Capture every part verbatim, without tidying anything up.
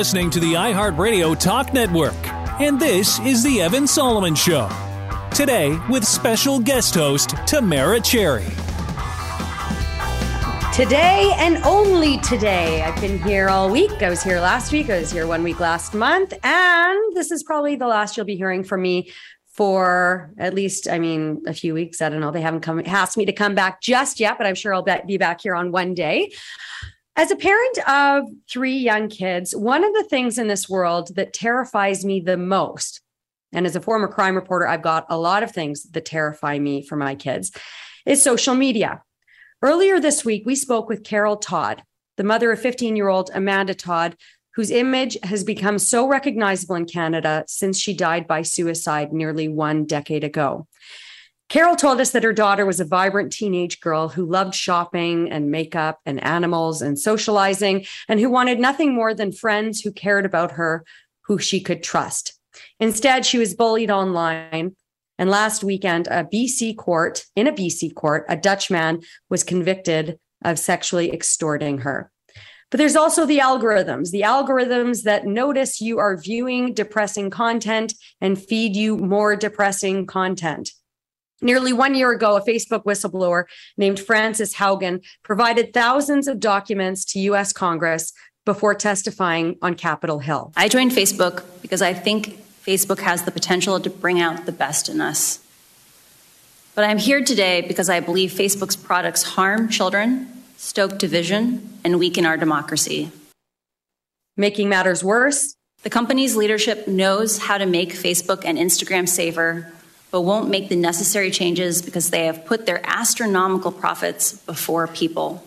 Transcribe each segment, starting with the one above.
listening to the iHeartRadio Talk Network, and this is The Evan Solomon Show. Today, with special guest host Tamara Cherry. Today and only today. I've been here all week. I was here last week. I was here one week last month. And this is probably the last you'll be hearing from me for at least, I mean, a few weeks. I don't know. They haven't come asked me to come back just yet, but I'm sure I'll be back here on one day. As a parent of three young kids, one of the things in this world that terrifies me the most, and as a former crime reporter, I've got a lot of things that terrify me for my kids, is social media. Earlier this week, we spoke with Carol Todd, the mother of fifteen-year-old Amanda Todd, whose image has become so recognizable in Canada since she died by suicide nearly one decade ago. Carol told us that her daughter was a vibrant teenage girl who loved shopping and makeup and animals and socializing, and who wanted nothing more than friends who cared about her, who she could trust. Instead, she was bullied online. And last weekend, a B C court, in a B C court, a Dutch man was convicted of sexually extorting her. But there's also the algorithms, the algorithms that notice you are viewing depressing content and feed you more depressing content. Nearly one year ago, a Facebook whistleblower named Frances Haugen provided thousands of documents to U S Congress before testifying on Capitol Hill. I joined Facebook because I think Facebook has the potential to bring out the best in us. But I'm here today because I believe Facebook's products harm children, stoke division, and weaken our democracy. Making matters worse, the company's leadership knows how to make Facebook and Instagram safer, but won't make the necessary changes because they have put their astronomical profits before people.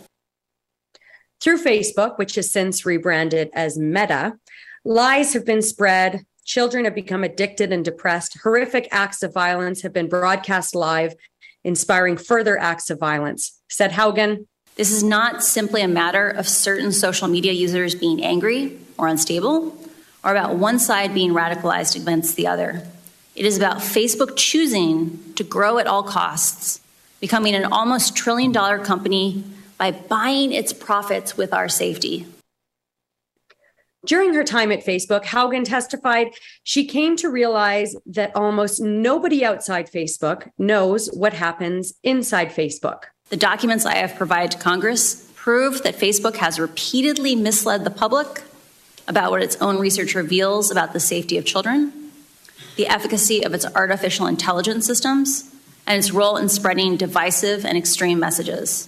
Through Facebook, which has since rebranded as Meta, lies have been spread. Children have become addicted and depressed. Horrific acts of violence have been broadcast live, inspiring further acts of violence. Said Haugen, "This is not simply a matter of certain social media users being angry or unstable, or about one side being radicalized against the other. It is about Facebook choosing to grow at all costs, becoming an almost trillion dollar company by buying its profits with our safety." During her time at Facebook, Haugen testified she came to realize that almost nobody outside Facebook knows what happens inside Facebook. The documents I have provided to Congress prove that Facebook has repeatedly misled the public about what its own research reveals about the safety of children, the efficacy of its artificial intelligence systems, and its role in spreading divisive and extreme messages.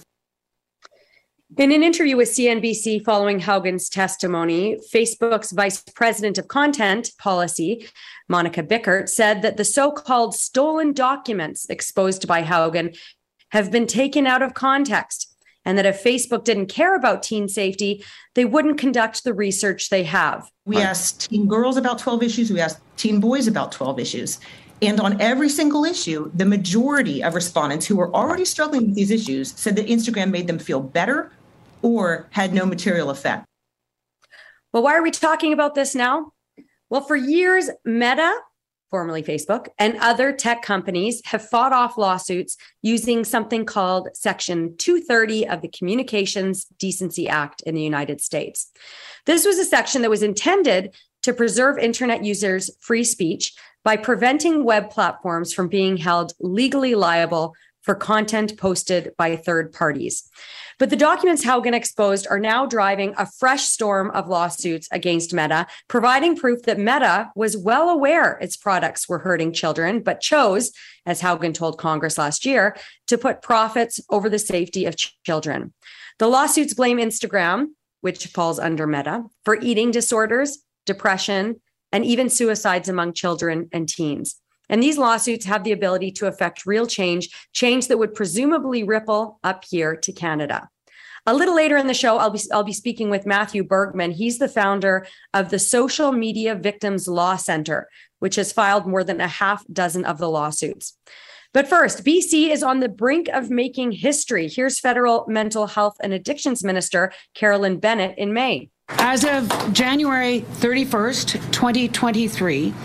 In an interview with C N B C following Haugen's testimony, Facebook's Vice President of Content Policy, Monica Bickert, said that the so-called stolen documents exposed by Haugen have been taken out of context, and that if Facebook didn't care about teen safety, they wouldn't conduct the research they have. We asked teen girls about twelve issues. We asked teen boys about twelve issues. And on every single issue, the majority of respondents who were already struggling with these issues said that Instagram made them feel better or had no material effect. Well, why are we talking about this now? Well, for years, Meta, formerly Facebook, and other tech companies have fought off lawsuits using something called Section two thirty of the Communications Decency Act in the United States. This was a section that was intended to preserve internet users' free speech by preventing web platforms from being held legally liable for content posted by third parties. But the documents Haugen exposed are now driving a fresh storm of lawsuits against Meta, providing proof that Meta was well aware its products were hurting children, but chose, as Haugen told Congress last year, to put profits over the safety of ch- children. The lawsuits blame Instagram, which falls under Meta, for eating disorders, depression, and even suicides among children and teens. And these lawsuits have the ability to affect real change, change that would presumably ripple up here to Canada. A little later in the show, I'll be, I'll be speaking with Matthew Bergman. He's the founder of the Social Media Victims Law Center, which has filed more than a half dozen of the lawsuits. But first, B C is on the brink of making history. Here's federal mental health and addictions minister Carolyn Bennett in May. As of January thirty-first, twenty twenty-three,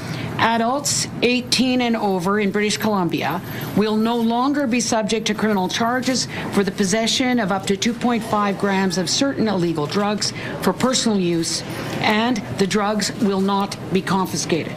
Adults eighteen and over in British Columbia will no longer be subject to criminal charges for the possession of up to two point five grams of certain illegal drugs for personal use, and the drugs will not be confiscated.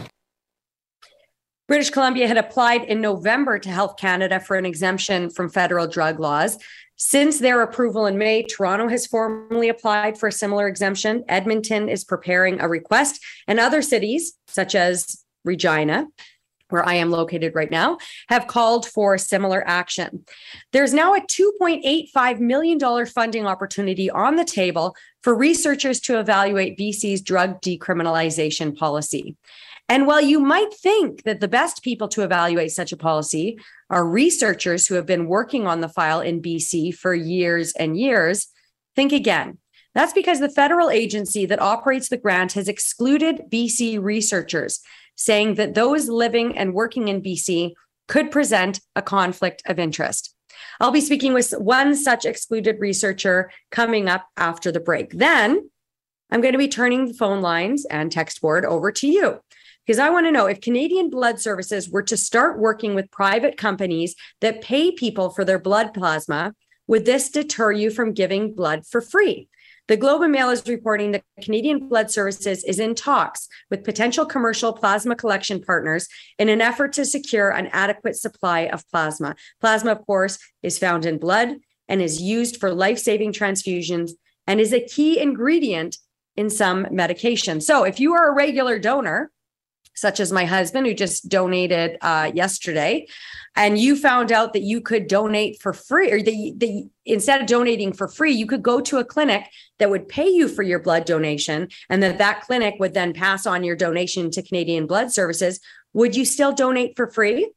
British Columbia had applied in November to Health Canada for an exemption from federal drug laws. Since their approval in May, Toronto has formally applied for a similar exemption. Edmonton is preparing a request, and other cities, such as Regina, where I am located right now, have called for similar action. There's now a two point eight five million dollars funding opportunity on the table for researchers to evaluate B C's drug decriminalization policy. And while you might think that the best people to evaluate such a policy are researchers who have been working on the file in B C for years and years, think again. That's because the federal agency that operates the grant has excluded B C researchers, saying that those living and working in B C could present a conflict of interest. I'll be speaking with one such excluded researcher coming up after the break. Then I'm going to be turning the phone lines and text board over to you, because I want to know if Canadian Blood Services were to start working with private companies that pay people for their blood plasma, would this deter you from giving blood for free? The Globe and Mail is reporting that Canadian Blood Services is in talks with potential commercial plasma collection partners in an effort to secure an adequate supply of plasma. Plasma, of course, is found in blood and is used for life-saving transfusions and is a key ingredient in some medications. So if you are a regular donor, such as my husband, who just donated uh, yesterday, and you found out that you could donate for free, or that, that instead of donating for free, you could go to a clinic that would pay you for your blood donation, and that that clinic would then pass on your donation to Canadian Blood Services, would you still donate for free?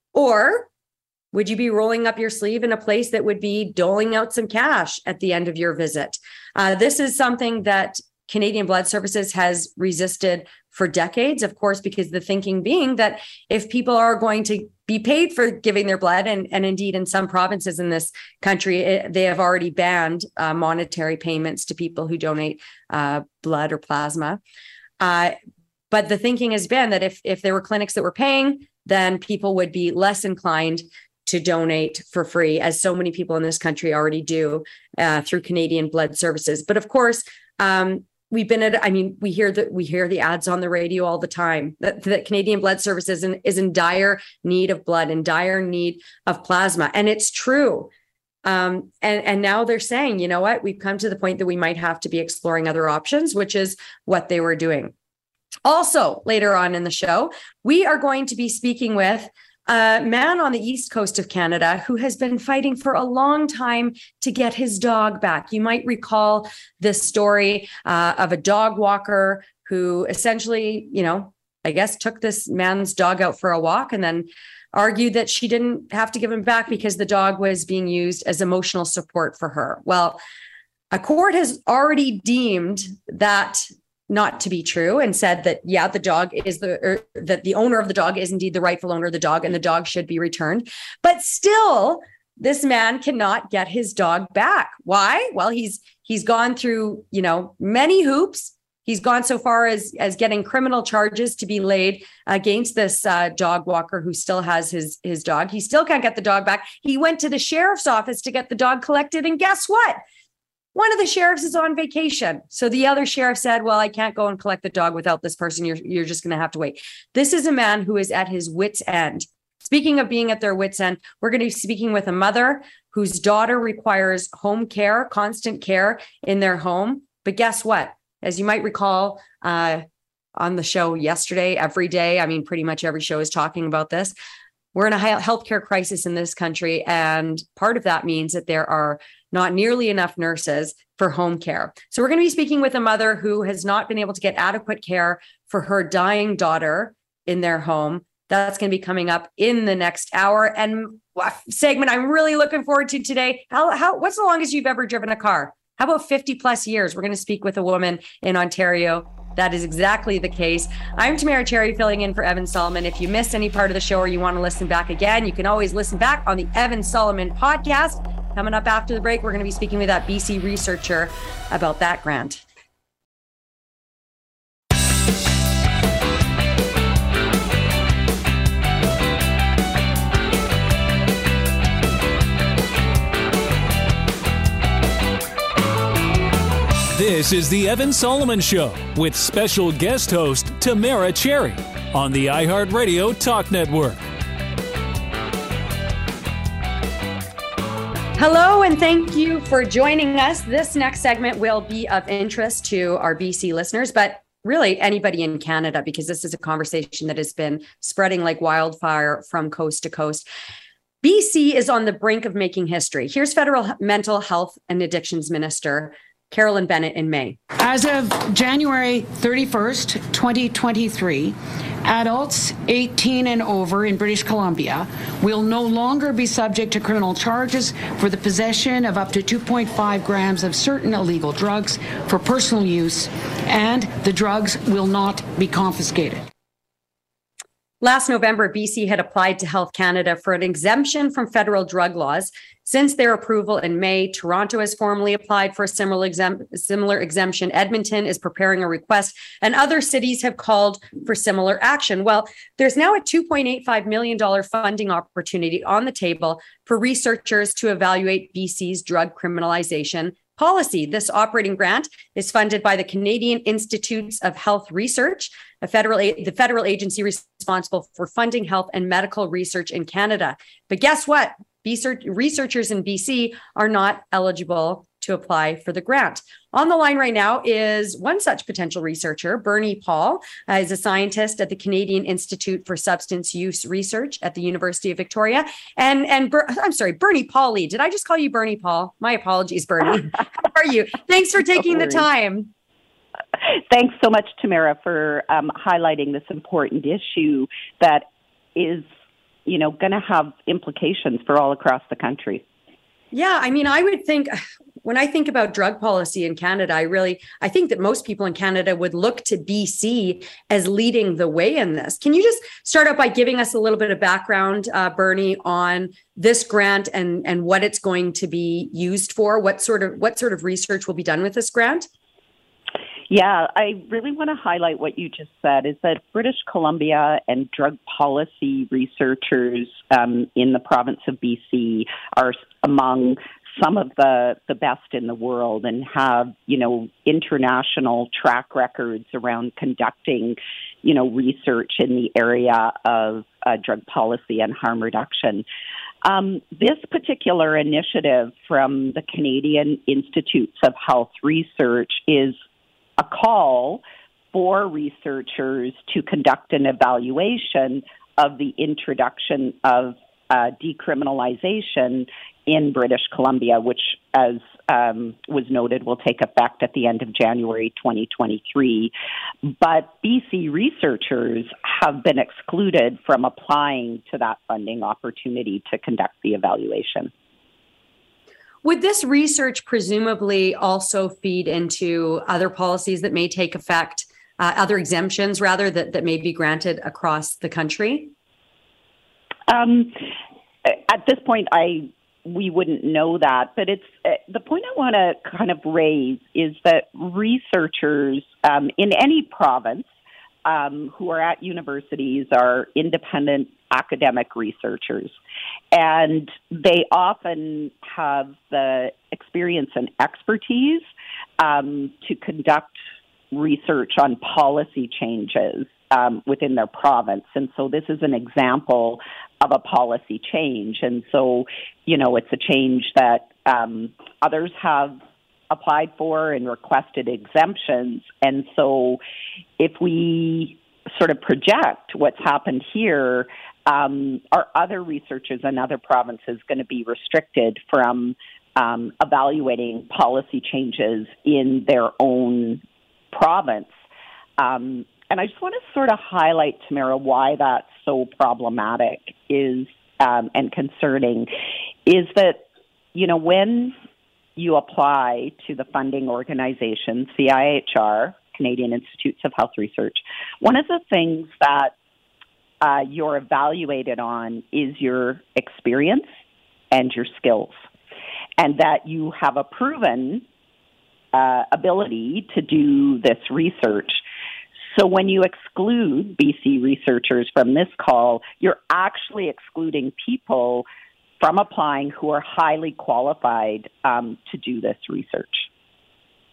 Or would you be rolling up your sleeve in a place that would be doling out some cash at the end of your visit? Uh, this is something that Canadian Blood Services has resisted for decades, of course, because the thinking being that if people are going to be paid for giving their blood, and, and indeed in some provinces in this country, it, they have already banned uh, monetary payments to people who donate uh, blood or plasma. Uh, but the thinking has been that if, if there were clinics that were paying, then people would be less inclined to donate for free, as so many people in this country already do uh, through Canadian Blood Services. But of course, um, We've been at, I mean, we hear that we hear the ads on the radio all the time that, that Canadian Blood Services is in, is in dire need of blood, in dire need of plasma. And it's true. Um, and, and now they're saying, you know what, we've come to the point that we might have to be exploring other options, which is what they were doing. Also, later on in the show, we are going to be speaking with a man on the east coast of Canada who has been fighting for a long time to get his dog back. You might recall this story uh, of a dog walker who essentially, you know, I guess took this man's dog out for a walk and then argued that she didn't have to give him back because the dog was being used as emotional support for her. Well, a court has already deemed that not to be true and said that, yeah, the dog is the, or that the owner of the dog is indeed the rightful owner of the dog and the dog should be returned. But still, this man cannot get his dog back. Why? Well, he's he's gone through, you know, many hoops. He's gone so far as, as getting criminal charges to be laid against this uh, dog walker who still has his, his dog. He still can't get the dog back. He went to the sheriff's office to get the dog collected. And guess what? One of the sheriffs is on vacation. So the other sheriff said, well, I can't go and collect the dog without this person. You're, you're just going to have to wait. This is a man who is at his wit's end. Speaking of being at their wit's end, we're going to be speaking with a mother whose daughter requires home care, constant care in their home. But guess what? As you might recall uh, on the show yesterday, every day, I mean, pretty much every show is talking about this. We're in a healthcare crisis in this country. And part of that means that there are not nearly enough nurses for home care. So we're going to be speaking with a mother who has not been able to get adequate care for her dying daughter in their home. That's going to be coming up in the next hour. And segment I'm really looking forward to today. How, how, what's the longest you've ever driven a car? How about fifty plus years? We're going to speak with a woman in Ontario. That is exactly the case. I'm Tamara Cherry, filling in for Evan Solomon. If you missed any part of the show or you want to listen back again, you can always listen back on the Evan Solomon podcast. Coming up after the break, we're going to be speaking with that B C researcher about that grant. This is the Evan Solomon Show with special guest host Tamara Cherry on the iHeartRadio Talk Network. Hello, and thank you for joining us. This next segment will be of interest to our B C listeners, but really anybody in Canada, because this is a conversation that has been spreading like wildfire from coast to coast. B C is on the brink of making history. Here's Federal Mental Health and Addictions Minister Carolyn Bennett in May. As of January thirty-first, twenty twenty-three, adults eighteen and over in British Columbia will no longer be subject to criminal charges for the possession of up to two point five grams of certain illegal drugs for personal use, and the drugs will not be confiscated. Last November, B C had applied to Health Canada for an exemption from federal drug laws. Since their approval in May, Toronto has formally applied for a similar, exemp- similar exemption. Edmonton is preparing a request, and other cities have called for similar action. Well, there's now a two point eight five million dollars funding opportunity on the table for researchers to evaluate B C's drug criminalization policy. This operating grant is funded by the Canadian Institutes of Health Research, a federal the federal agency responsible for funding health and medical research in Canada. But guess what? Researchers in B C are not eligible to apply for the grant. On the line right now is one such potential researcher, Bernie Paul, uh, is a scientist at the Canadian Institute for Substance Use Research at the University of Victoria. And, and Ber- I'm sorry, Bernie Pauly. Did I just call you Bernie Paul? My apologies, Bernie. How are you? Thanks for taking the time. Thanks so much, Tamara, for um, highlighting this important issue that is, you know, going to have implications for all across the country. Yeah, I mean, I would think when I think about drug policy in Canada, I really, I think that most people in Canada would look to B C as leading the way in this. Can you just start out by giving us a little bit of background, uh, Bernie, on this grant and, and what it's going to be used for? What sort of what sort of research will be done with this grant? Yeah, I really want to highlight what you just said, is that British Columbia and drug policy researchers um, in the province of B C are among some of the, the best in the world and have, you know, international track records around conducting, you know, research in the area of uh, drug policy and harm reduction. Um, this particular initiative from the Canadian Institutes of Health Research is a call for researchers to conduct an evaluation of the introduction of uh, decriminalization in British Columbia, which, as um, was noted, will take effect at the end of January twenty twenty-three. But B C researchers have been excluded from applying to that funding opportunity to conduct the evaluation. Would this research presumably also feed into other policies that may take effect, uh, other exemptions rather, that, that may be granted across the country? Um, at this point, I we wouldn't know that, but it's uh, the point I want to kind of raise is that researchers um, in any province um, who are at universities are independent academic researchers, and they often have the experience and expertise um, to conduct research on policy changes um, within their province. And so this is an example of a policy change. And so, you know, it's a change that um, others have applied for and requested exemptions. And so if we sort of project what's happened here, um, are other researchers in other provinces going to be restricted from um, evaluating policy changes in their own province? Um, and I just want to sort of highlight, Tamara, why that's so problematic is um, and concerning is that, you know, when you apply to the funding organization, C I H R, Canadian Institutes of Health Research, one of the things that uh, you're evaluated on is your experience and your skills, and that you have a proven uh, ability to do this research. So when you exclude B C researchers from this call, you're actually excluding people from applying who are highly qualified um, to do this research.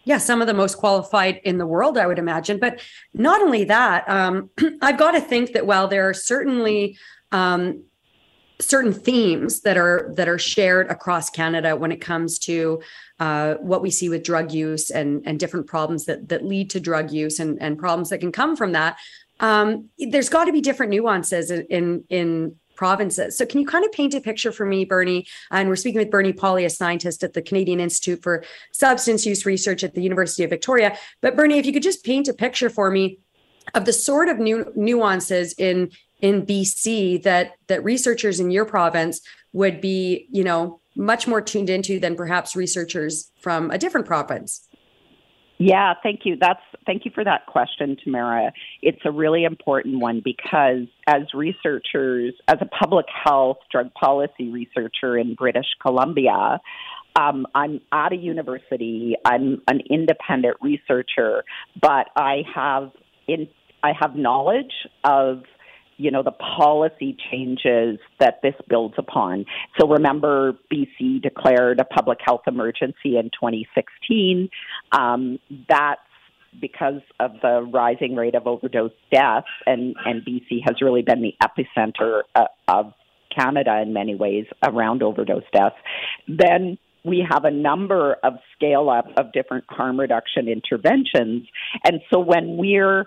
yeah, some of the most qualified in the world, I would imagine. But not only that, um, I've got to think that while there are certainly um, certain themes that are that are shared across Canada when it comes to uh, what we see with drug use and and different problems that that lead to drug use and and problems that can come from that, um, there's got to be different nuances in in. in provinces. So can you kind of paint a picture for me, Bernie? And we're speaking with Bernie Pauly, a scientist at the Canadian Institute for Substance Use Research at the University of Victoria. But Bernie, if you could just paint a picture for me of the sort of new nuances in in B C that that researchers in your province would be, you know, much more tuned into than perhaps researchers from a different province. Yeah, thank you. That's thank you for that question, Tamara. It's a really important one because as researchers, as a public health drug policy researcher in British Columbia, um, I'm at a university. I'm an independent researcher, but I have in I have knowledge of you know, the policy changes that this builds upon. So remember, B C declared a public health emergency in twenty sixteen. Um, that's because of the rising rate of overdose deaths, and, and B C has really been the epicenter uh, of Canada in many ways around overdose deaths. Then we have a number of scale-up of different harm reduction interventions. And so when we're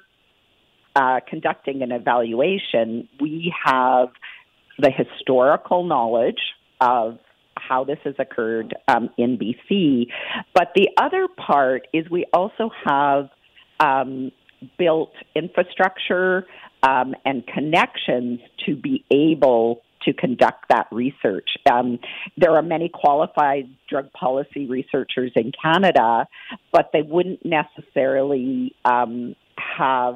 Uh, conducting an evaluation, we have the historical knowledge of how this has occurred um, in B C. But the other part is we also have um, built infrastructure um, and connections to be able to conduct that research. Um, there are many qualified drug policy researchers in Canada, but they wouldn't necessarily um, have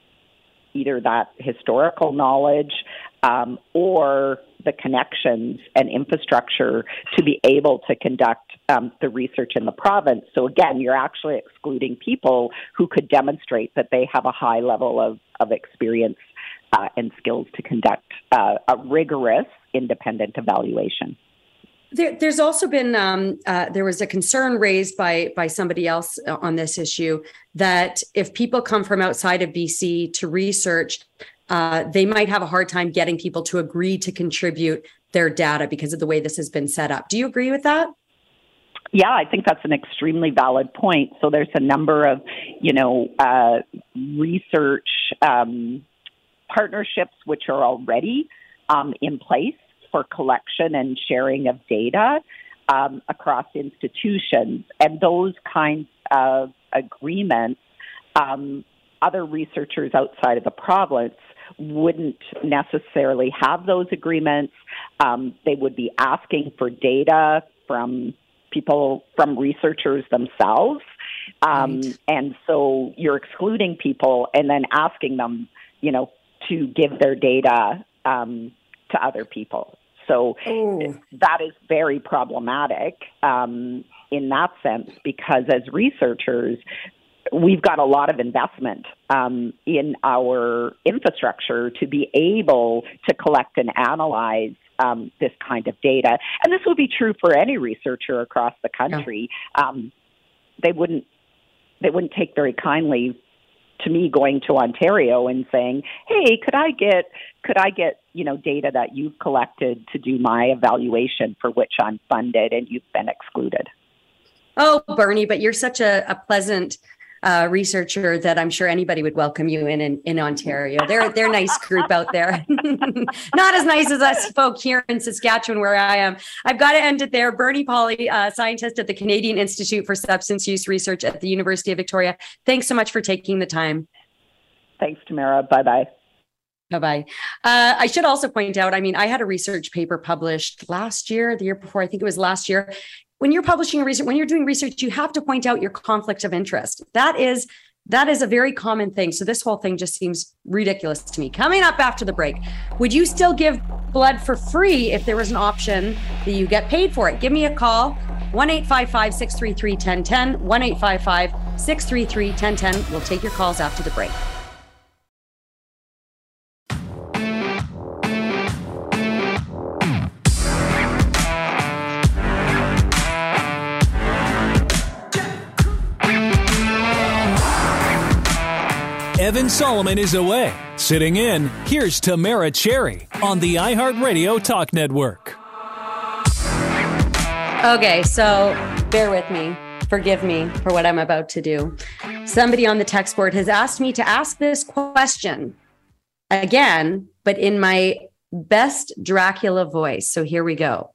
either that historical knowledge um, or the connections and infrastructure to be able to conduct um, the research in the province. So again, you're actually excluding people who could demonstrate that they have a high level of, of experience uh, and skills to conduct uh, a rigorous independent evaluation. There, there's also been, um, uh, there was a concern raised by by somebody else on this issue that if people come from outside of B C to research, uh, they might have a hard time getting people to agree to contribute their data because of the way this has been set up. Do you agree with that? Yeah, I think that's an extremely valid point. So there's a number of, you know, uh, research um, partnerships which are already um, in place for collection and sharing of data um, across institutions. And those kinds of agreements, um, other researchers outside of the province wouldn't necessarily have those agreements. Um, they would be asking for data from people, from researchers themselves. Um, right. And so you're excluding people and then asking them, you know, to give their data um, to other people. So Ooh. That is very problematic um, in that sense, because as researchers, we've got a lot of investment um, in our infrastructure to be able to collect and analyze um, this kind of data. And this would be true for any researcher across the country. Yeah. Um, they wouldn't they wouldn't take very kindly to me going to Ontario and saying, "Hey, could I get could I get you know data that you've collected to do my evaluation for which I'm funded and you've been excluded?" Oh, Bernie, but you're such a, a pleasant uh, researcher that I'm sure anybody would welcome you in in, in Ontario. They're they're a nice group out there. Not as nice as us folk here in Saskatchewan, where I am. I've got to end it there. Bernie Pauly, uh, scientist at the Canadian Institute for Substance Use Research at the University of Victoria. Thanks so much for taking the time. Thanks, Tamara. Bye-bye. Bye-bye. Uh, I should also point out, I mean, I had a research paper published last year, the year before, I think it was last year. When you're publishing research, when you're doing research, you have to point out your conflict of interest. That is that is a very common thing. So this whole thing just seems ridiculous to me. Coming up after the break, would you still give blood for free if there was an option that you get paid for it? Give me a call, one eight five five, six three three, one zero one zero, one eight five five, six three three, one zero one zero. We'll take your calls after the break. Evan Solomon is away. Sitting in, here's Tamara Cherry on the iHeartRadio Talk Network. Okay, so bear with me. Forgive me for what I'm about to do. Somebody on the text board has asked me to ask this question again, but in my best Dracula voice. So here we go.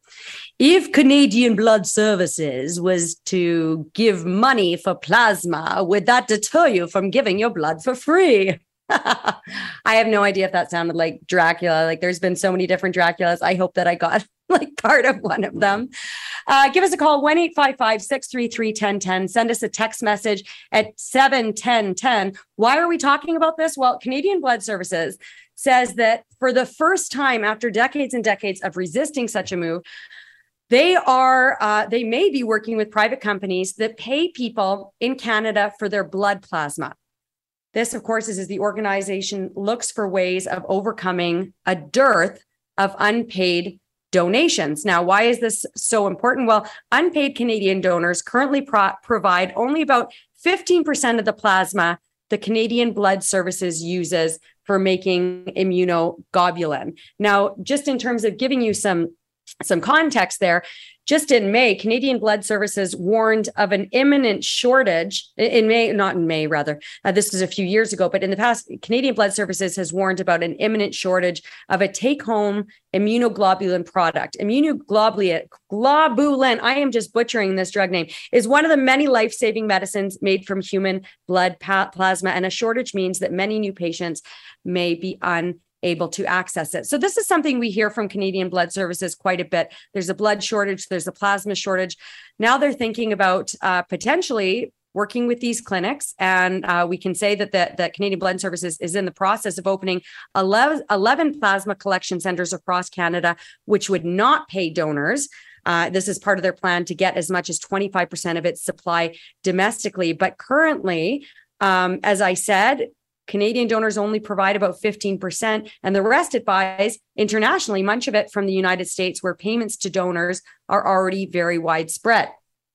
If Canadian Blood Services was to give money for plasma, would that deter you from giving your blood for free? I have no idea if that sounded like Dracula. Like, there's been so many different Draculas. I hope that I got like part of one of them. Uh, give us a call, one eight five five, six three three, one zero one zero. Send us a text message at seven one zero one zero. Why are we talking about this? Well, Canadian Blood Services says that for the first time after decades and decades of resisting such a move, they are uh, they may be working with private companies that pay people in Canada for their blood plasma. This, of course, is as the organization looks for ways of overcoming a dearth of unpaid donations. Now, why is this so important? Well, unpaid Canadian donors currently pro- provide only about fifteen percent of the plasma the Canadian Blood Services uses for making immunoglobulin. Now, just in terms of giving you some Some context there, just in May, Canadian Blood Services warned of an imminent shortage in May, not in May, rather. Uh, this was a few years ago, but in the past, Canadian Blood Services has warned about an imminent shortage of a take-home immunoglobulin product. Immunoglobulin, globulin, I am just butchering this drug name, is one of the many life-saving medicines made from human blood pa- plasma, and a shortage means that many new patients may be unable able to access it. So this is something we hear from Canadian Blood Services quite a bit. There's a blood shortage, there's a plasma shortage. Now they're thinking about uh, potentially working with these clinics. And uh, we can say that the, that Canadian Blood Services is in the process of opening eleven, eleven plasma collection centers across Canada, which would not pay donors. Uh, this is part of their plan to get as much as twenty-five percent of its supply domestically. But currently, um, as I said, Canadian donors only provide about fifteen percent, and the rest it buys internationally, much of it from the United States, where payments to donors are already very widespread.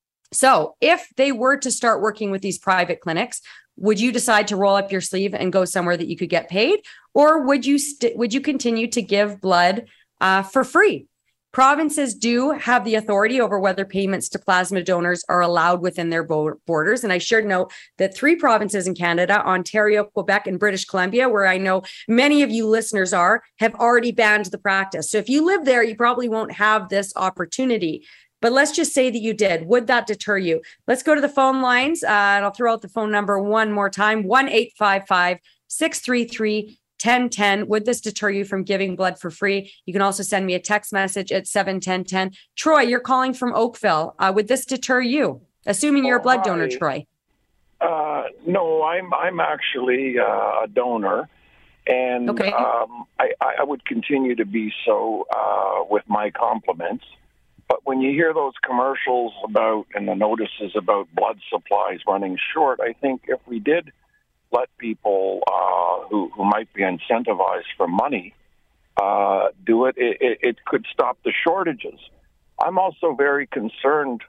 So if they were to start working with these private clinics, would you decide to roll up your sleeve and go somewhere that you could get paid? Or would you st- would you continue to give blood uh, for free? Provinces do have the authority over whether payments to plasma donors are allowed within their bo- borders. And I should note that three provinces in Canada, Ontario, Quebec, and British Columbia, where I know many of you listeners are, have already banned the practice. So if you live there, you probably won't have this opportunity. But let's just say that you did. Would that deter you? Let's go to the phone lines. Uh, and I'll throw out the phone number one more time, one eight five five, six three three, one zero one zero. Would this deter you from giving blood for free? You can also send me a text message at seven one zero one zero. Troy, you're calling from Oakville. Uh, would this deter you? Assuming you're a blood oh, donor, Troy. Uh, no, I'm I'm actually uh, a donor, and okay. um, I, I would continue to be so uh, with my compliments. But when you hear those commercials about and the notices about blood supplies running short, I think if we did let people uh, who, who might be incentivized for money uh, do it, it, it could stop the shortages. I'm also very concerned.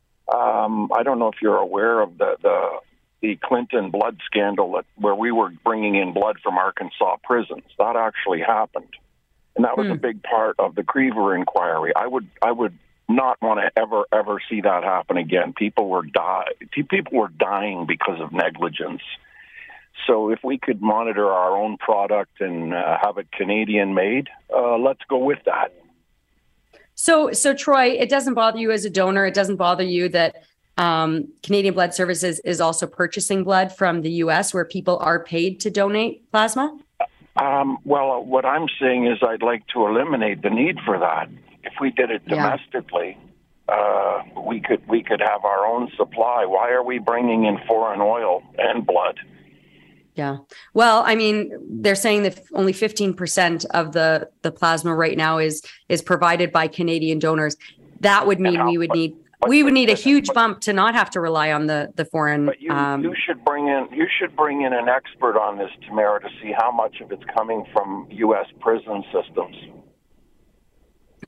Um, I don't know if you're aware of the, the, the Clinton blood scandal that, where we were bringing in blood from Arkansas prisons. That actually happened. And that was hmm. a big part of the Creever inquiry. I would, I would not want to ever, ever see that happen again. People were, die- people were dying because of negligence. So if we could monitor our own product and uh, have it Canadian made, uh, let's go with that. So, so Troy, it doesn't bother you as a donor. It doesn't bother you that um, Canadian Blood Services is also purchasing blood from the U S where people are paid to donate plasma? Um, well, what I'm saying is I'd like to eliminate the need for that. If we did it domestically, yeah. uh, we could we could have our own supply. Why are we bringing in foreign oil and blood? Yeah. Well, I mean, they're saying that only fifteen percent of the, the plasma right now is is provided by Canadian donors. That would mean how, we would but, need but, we would need a huge but, bump to not have to rely on the, the foreign. But you, um, you should bring in you should bring in an expert on this, Tamara, to see how much of it's coming from U S prison systems.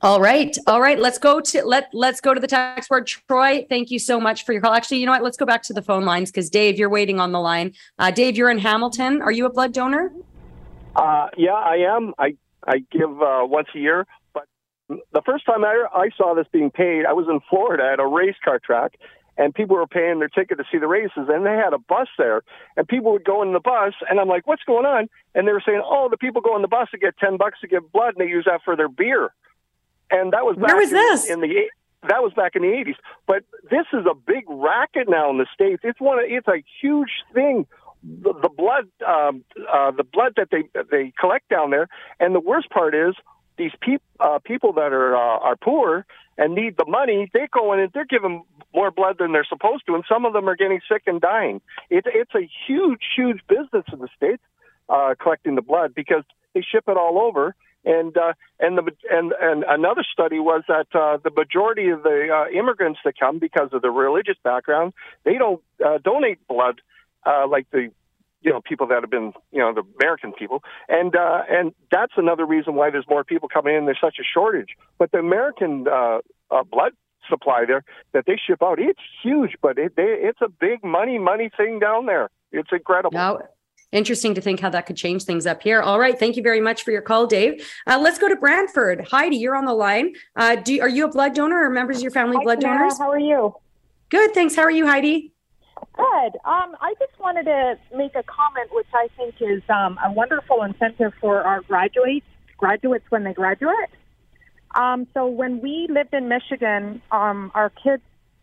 All right. All right. Let's go to let let's go to the text board. Troy, thank you so much for your call. Actually, you know what? Let's go back to the phone lines because Dave, you're waiting on the line. Uh, Dave, you're in Hamilton. Are you a blood donor? Uh, yeah, I am. I, I give uh, once a year. But the first time I, I saw this being paid, I was in Florida at a race car track, and people were paying their ticket to see the races, and they had a bus there, and people would go in the bus, and I'm like, what's going on? And they were saying, oh, the people go in the bus to get ten bucks to give blood, and they use that for their beer. And that was back Where was in, this? in the that was back in the eighties. But this is a big racket now in the States. It's one. Of, it's a huge thing. The, the blood, um, uh, the blood that they they collect down there. And the worst part is these peop, uh, people that are uh, are poor and need the money. They go in and they're giving more blood than they're supposed to, and some of them are getting sick and dying. It, it's a huge, huge business in the States uh, collecting the blood because they ship it all over. And uh, and the and and another study was that uh, the majority of the uh, immigrants that come because of their religious background, they don't uh, donate blood uh, like the you know people that have been you know the American people, and uh, and that's another reason why there's more people coming in. There's such a shortage. But the American uh, uh, blood supply there that they ship out, it's huge, but it they, it's a big money money thing down there. It's incredible. Now, interesting to think how that could change things up here. All right. Thank you very much for your call, Dave. Uh, let's go to Brantford. Heidi, you're on the line. Uh, do Are you a blood donor or members of your family Hi, blood Tamara. donors? How are you? Good. Thanks. How are you, Heidi? Good. Um, I just wanted to make a comment, which I think is um, a wonderful incentive for our graduates, graduates when they graduate. Um, so when we lived in Michigan, um, our kids,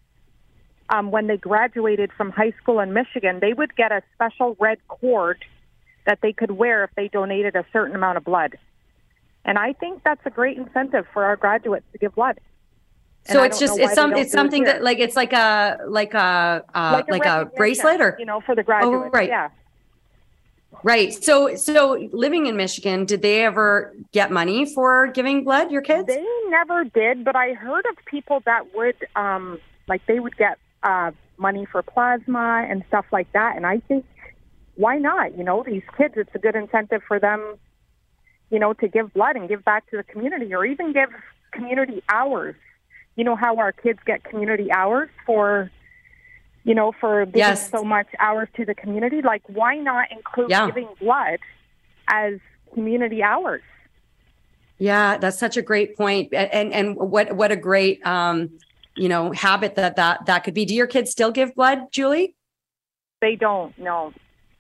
Um, when they graduated from high school in Michigan, they would get a special red cord that they could wear if they donated a certain amount of blood. And I think that's a great incentive for our graduates to give blood. And So I it's don't just know it's why some they don't it's do it something here. that like it's like a like a uh, like a, like a recognition, bracelet or you know for the graduates. Oh, right. Yeah. Right. So so living in Michigan, did they ever get money for giving blood? Your kids? They never did, but I heard of people that would um, like they would get uh, money for plasma and stuff like that. And I think, why not? You know, these kids, it's a good incentive for them, you know, to give blood and give back to the community, or even give community hours. You know how our kids get community hours for, you know, for giving Yes. so much hours to the community? Like, why not include Yeah. giving blood as community hours? Yeah, that's such a great point. And and, and what what a great um you know habit that, that that could be. Do your kids still give blood, Julie? They don't, no.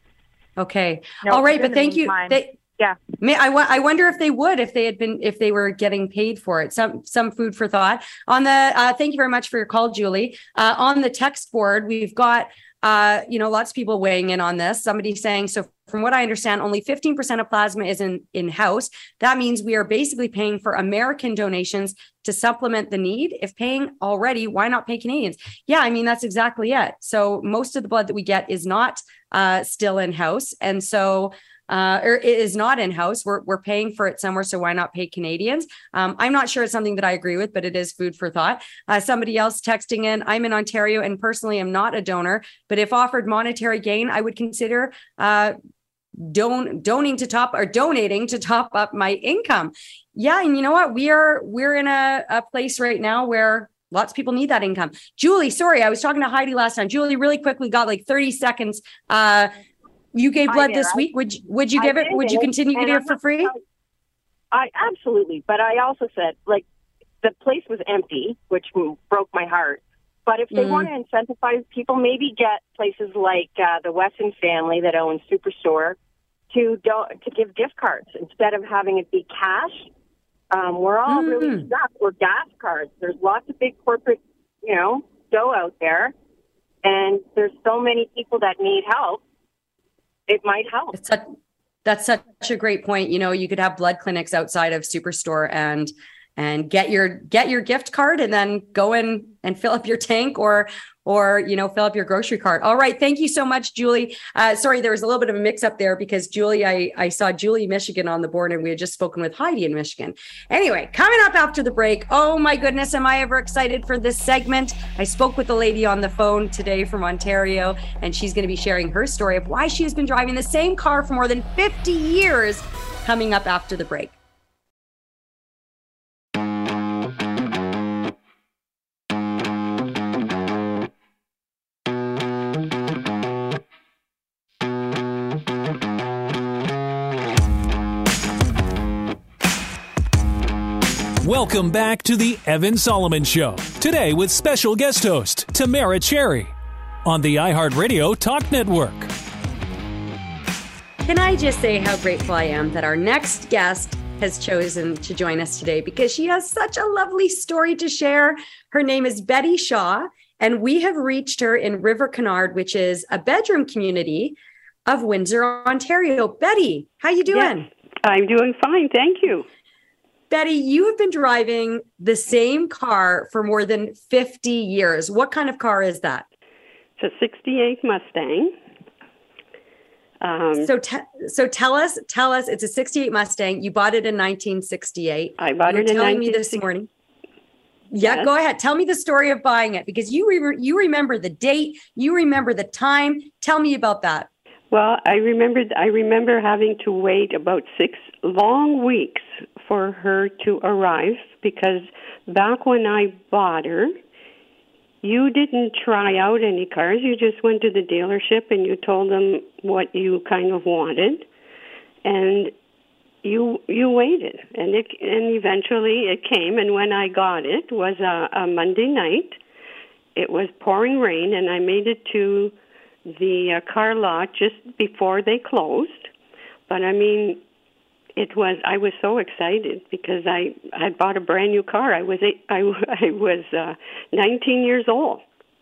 Okay. No, All right, in but the thank you. meantime. They, Yeah. May, I, wa- I wonder if they would, if they had been, if they were getting paid for it. Some, some food for thought. On the, uh, thank you very much for your call, Julie. Uh, on the text board, we've got, uh, you know, lots of people weighing in on this. Somebody saying, so from what I understand, only fifteen percent of plasma is in, in-house. That means we are basically paying for American donations to supplement the need. If paying already, why not pay Canadians? Yeah, I mean, that's exactly it. So most of the blood that we get is not uh, still in-house. And so Uh, or it is not in-house. We're we're paying for it somewhere, so why not pay Canadians? Um, I'm not sure it's something that I agree with, but it is food for thought. Uh, somebody else texting in, I'm in Ontario and personally am not a donor, but if offered monetary gain, I would consider uh, don donating to top or donating to top up my income. Yeah, and you know what? We are we're in a, a place right now where lots of people need that income. Julie, sorry, I was talking to Heidi last time. Julie, really quickly, got like thirty seconds. Uh, You gave blood this week. Would you, would you give it? Would you continue to give it for free? I absolutely. But I also said, like, the place was empty, which broke my heart. But if they Mm. want to incentivize people, maybe get places like uh, the Wesson family that owns Superstore to do- to give gift cards instead of having it be cash. Um, we're all Mm. really stuck. We're gas cards. There's lots of big corporate, you know, dough out there, and there's so many people that need help. It might help. It's such, that's such a great point. You know, you could have blood clinics outside of Superstore and and get your get your gift card and then go in and fill up your tank or or you know fill up your grocery cart. All right, thank you so much, Julie. Uh, sorry, there was a little bit of a mix up there because Julie, I I saw Julie, Michigan on the board, and we had just spoken with Heidi in Michigan. Anyway, coming up after the break. Oh my goodness, am I ever excited for this segment? I spoke with a lady on the phone today from Ontario, and she's going to be sharing her story of why she has been driving the same car for more than fifty years. Coming up after the break. Welcome back to the Evan Solomon Show. Today with special guest host Tamara Cherry on the iHeartRadio Talk Network. Can I just say how grateful I am that our next guest has chosen to join us today because she has such a lovely story to share. Her name is Betty Shaw, and we have reached her in River Canard, which is a bedroom community of Windsor, Ontario. Betty, how you doing? Yes, I'm doing fine, thank you. Betty, you have been driving the same car for more than fifty years. What kind of car is that? It's a sixty-eight Mustang. Um, so, te- so tell us, tell us, it's a sixty-eight Mustang. You bought it in nineteen sixty-eight. I bought you it in telling nineteen sixty-eight. me this morning. Yeah, Yes. Go ahead. Tell me the story of buying it because you re- you remember the date, you remember the time. Tell me about that. Well, I remembered. I remember having to wait about six long weeks for her to arrive because back when I bought her, you didn't try out any cars. You just went to the dealership and you told them what you kind of wanted, and you you waited, and it and eventually it came. And when I got it, it was a, a Monday night. It was pouring rain, and I made it to the uh, car lot just before they closed. But I mean, it was I was so excited because I had bought a brand new car. I was eight, I I was uh, nineteen years old.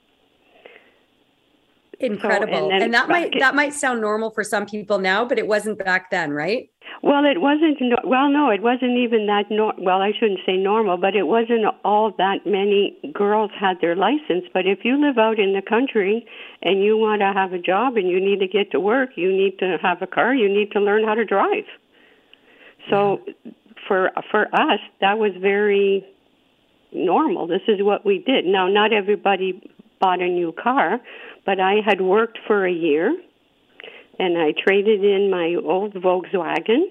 Incredible. So, and and, then that might back- that might sound normal for some people now, but it wasn't back then, right? Well, it wasn't. No, well, no, it wasn't even that. No, well, I shouldn't say normal, but it wasn't all that many girls had their license. But if you live out in the country and you want to have a job and you need to get to work, you need to have a car. You need to learn how to drive. So, for for us, that was very normal. This is what we did. Now, not everybody bought a new car, but I had worked for a year. And I traded in my old Volkswagen,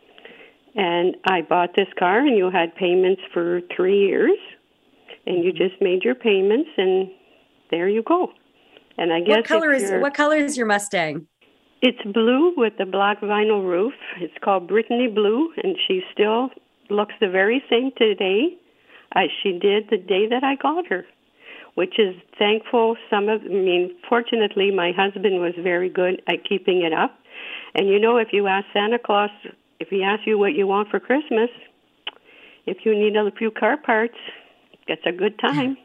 and I bought this car, and you had payments for three years, and you just made your payments, and there you go. And I guess What color if is you're- what color is your Mustang? It's blue with the black vinyl roof. It's called Brittany Blue, and she still looks the very same today as she did the day that I got her, which is thankful. Some of, I mean, fortunately, my husband was very good at keeping it up. And you know, if you ask Santa Claus, if he asks you what you want for Christmas, if you need a few car parts, it's a good time.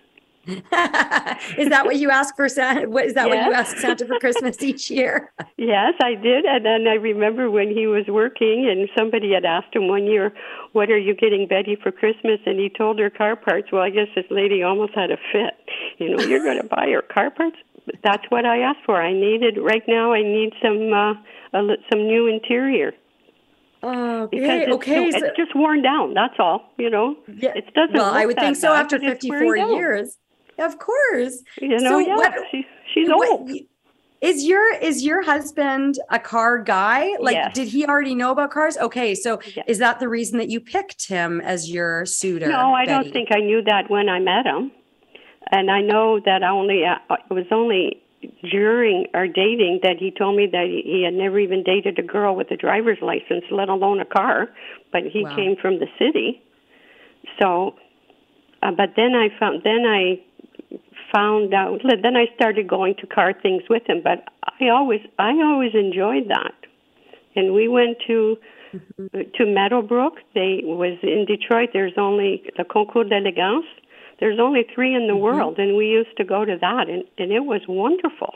Is that what you ask for Santa? What is that what you Yes. ask Santa for Christmas each year? Yes, I did. And then I remember when he was working and somebody had asked him one year, what are you getting Betty for Christmas? And he told her car parts. Well, I guess this lady almost had a fit. You know, you're going to buy her car parts? But that's what I asked for. I needed, right now, I need some uh, a, li- some new interior. Oh, Because okay. it's, okay. it's so- just worn down. That's all, you know. Yeah. It doesn't well, I look would that think so bad, after but it's fifty-four wearing down. years. Of course. You know, So yeah, what- she, she's what- old. Is your is your husband a car guy? Like, Yes. did he already know about cars? Okay, so Yes. is that the reason that you picked him as your suitor? No, I Betty? don't think I knew that when I met him. And I know that I only uh, it was only during our dating that he told me that he, he had never even dated a girl with a driver's license, let alone a car. But he Wow. came from the city. So, uh, but then I found then I found out. Then I started going to car things with him. But I always I always enjoyed that. And we went to to Meadowbrook. They was in Detroit. There's only the Concours d'Elegance. There's only three in the Mm-hmm. world, and we used to go to that, and, and it was wonderful.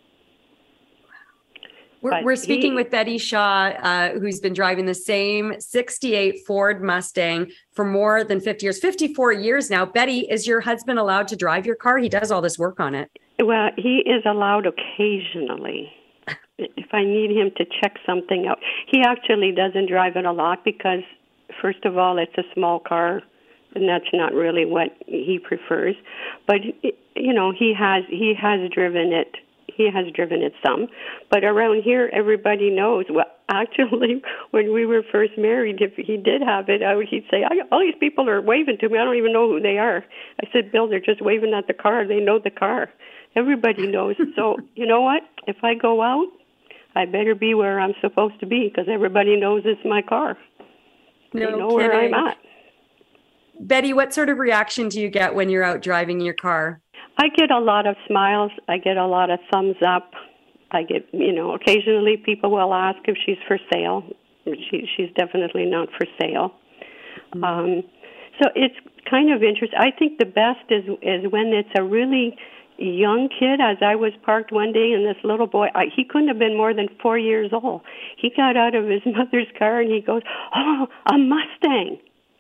We're, But we're speaking he- with Betty Shaw, uh, who's been driving the same sixty-eight Ford Mustang for more than fifty years, fifty-four years now. Betty, is your husband allowed to drive your car? He does all this work on it. Well, he is allowed occasionally if I need him to check something out. He actually doesn't drive it a lot because, first of all, it's a small car, and that's not really what he prefers. But you know, he has he has driven it. He has driven it some. But around here, everybody knows. Well, actually, when we were first married, if he did have it out, he'd say, I, all these people are waving to me. I don't even know who they are. I said, Bill, they're just waving at the car. They know the car. Everybody knows. So, you know what? If I go out, I better be where I'm supposed to be because everybody knows it's my car. No they know where I'm kidding. at. Betty, what sort of reaction do you get when you're out driving your car? I get a lot of smiles. I get a lot of thumbs up. I get, you know, occasionally people will ask if she's for sale. She, she's definitely not for sale. Mm-hmm. Um, so it's kind of interesting. I think the best is is when it's a really young kid. As I was parked one day, and this little boy, I, he couldn't have been more than four years old. He got out of his mother's car and he goes, "Oh, a Mustang."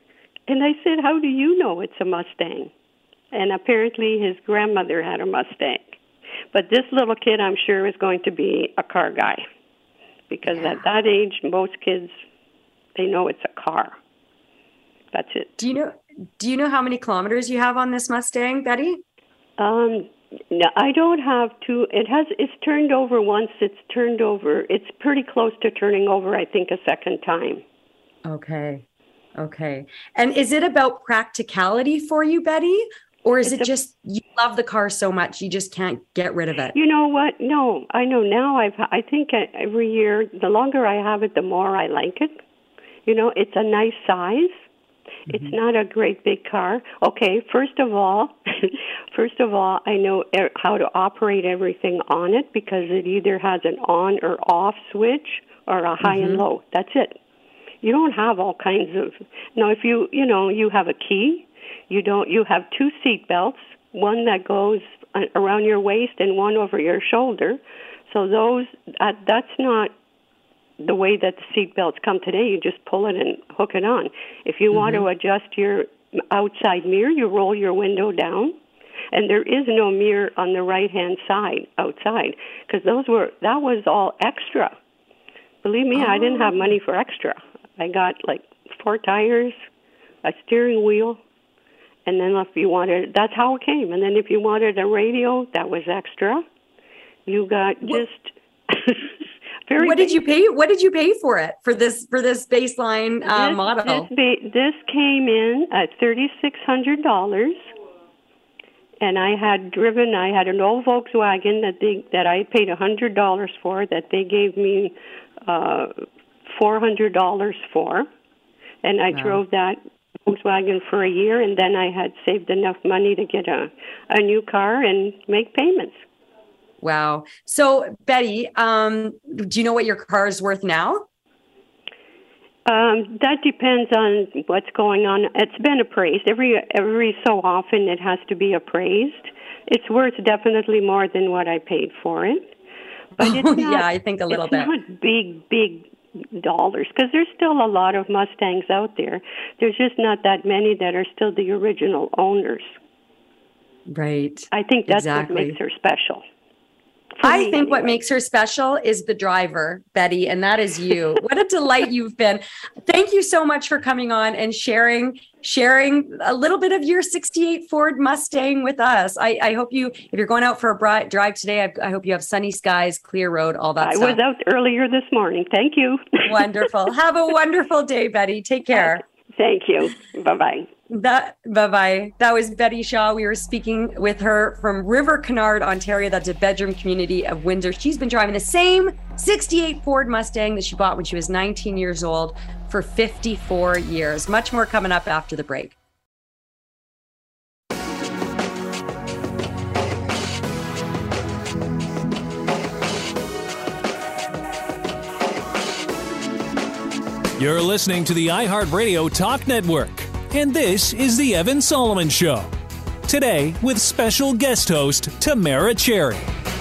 And I said, "How do you know it's a Mustang?" And apparently his grandmother had a Mustang. But this little kid, I'm sure, is going to be a car guy. Because yeah. at that age, most kids, they know it's a car. That's it. Do you know Do you know how many kilometers you have on this Mustang, Betty? Um, no, I don't have to. It has. It's turned over once. It's turned over. It's pretty close to turning over, I think, a second time. Okay. Okay. And is it about practicality for you, Betty? Or is it's it just a, you love the car so much you just can't get rid of it? You know what? No, I know now. I've I think every year, the longer I have it, the more I like it. You know, it's a nice size. Mm-hmm. It's not a great big car. Okay, first of all, first of all, I know er- how to operate everything on it because it either has an on or off switch or a high mm-hmm. and low. That's it. You don't have all kinds of. Now, if you you know you have a key. You don't. You have two seat belts, one that goes around your waist and one over your shoulder. So those uh, that's not the way that the seat belts come today. You just pull it and hook it on. If you mm-hmm. want to adjust your outside mirror, you roll your window down, and there is no mirror on the right hand side outside because those were that was all extra. Believe me, oh. I didn't have money for extra. I got like four tires, a steering wheel. And then if you wanted, that's how it came. And then if you wanted a radio, that was extra. You got just very. What did you pay? What did you pay for it for this for this baseline uh, this, model? This, ba- this came in at thirty six hundred dollars, and I had driven. I had an old Volkswagen that they that I paid a hundred dollars for. That they gave me uh, four hundred dollars for, and I wow. drove that Volkswagen for a year, and then I had saved enough money to get a, a new car and make payments. Wow. So, Betty, um, do you know what your car is worth now? Um, that depends on what's going on. It's been appraised. Every every so often it has to be appraised. It's worth definitely more than what I paid for it. But it's oh, not, yeah, I think a little it's bit. It's not big, big dollars because there's still a lot of Mustangs out there. There's just not that many that are still the original owners. Right. I think that's exactly. what makes her special. I think anyway. What makes her special is the driver, Betty, and that is you. What a delight you've been. Thank you so much for coming on and sharing sharing a little bit of your sixty-eight Ford Mustang with us. I, I hope you, if you're going out for a bri- drive today, I, I hope you have sunny skies, clear road, all that I stuff. I was out earlier this morning. Thank you. Wonderful. Have a wonderful day, Betty. Take care. Thank you. Bye-bye. That bye-bye. That was Betty Shaw. We were speaking with her from River Canard, Ontario. That's a bedroom community of Windsor. She's been driving the same sixty-eight Ford Mustang that she bought when she was nineteen years old for fifty-four years. Much more coming up after the break. You're listening to the iHeartRadio Talk Network, and this is The Evan Solomon Show. Today, with special guest host, Tamara Cherry.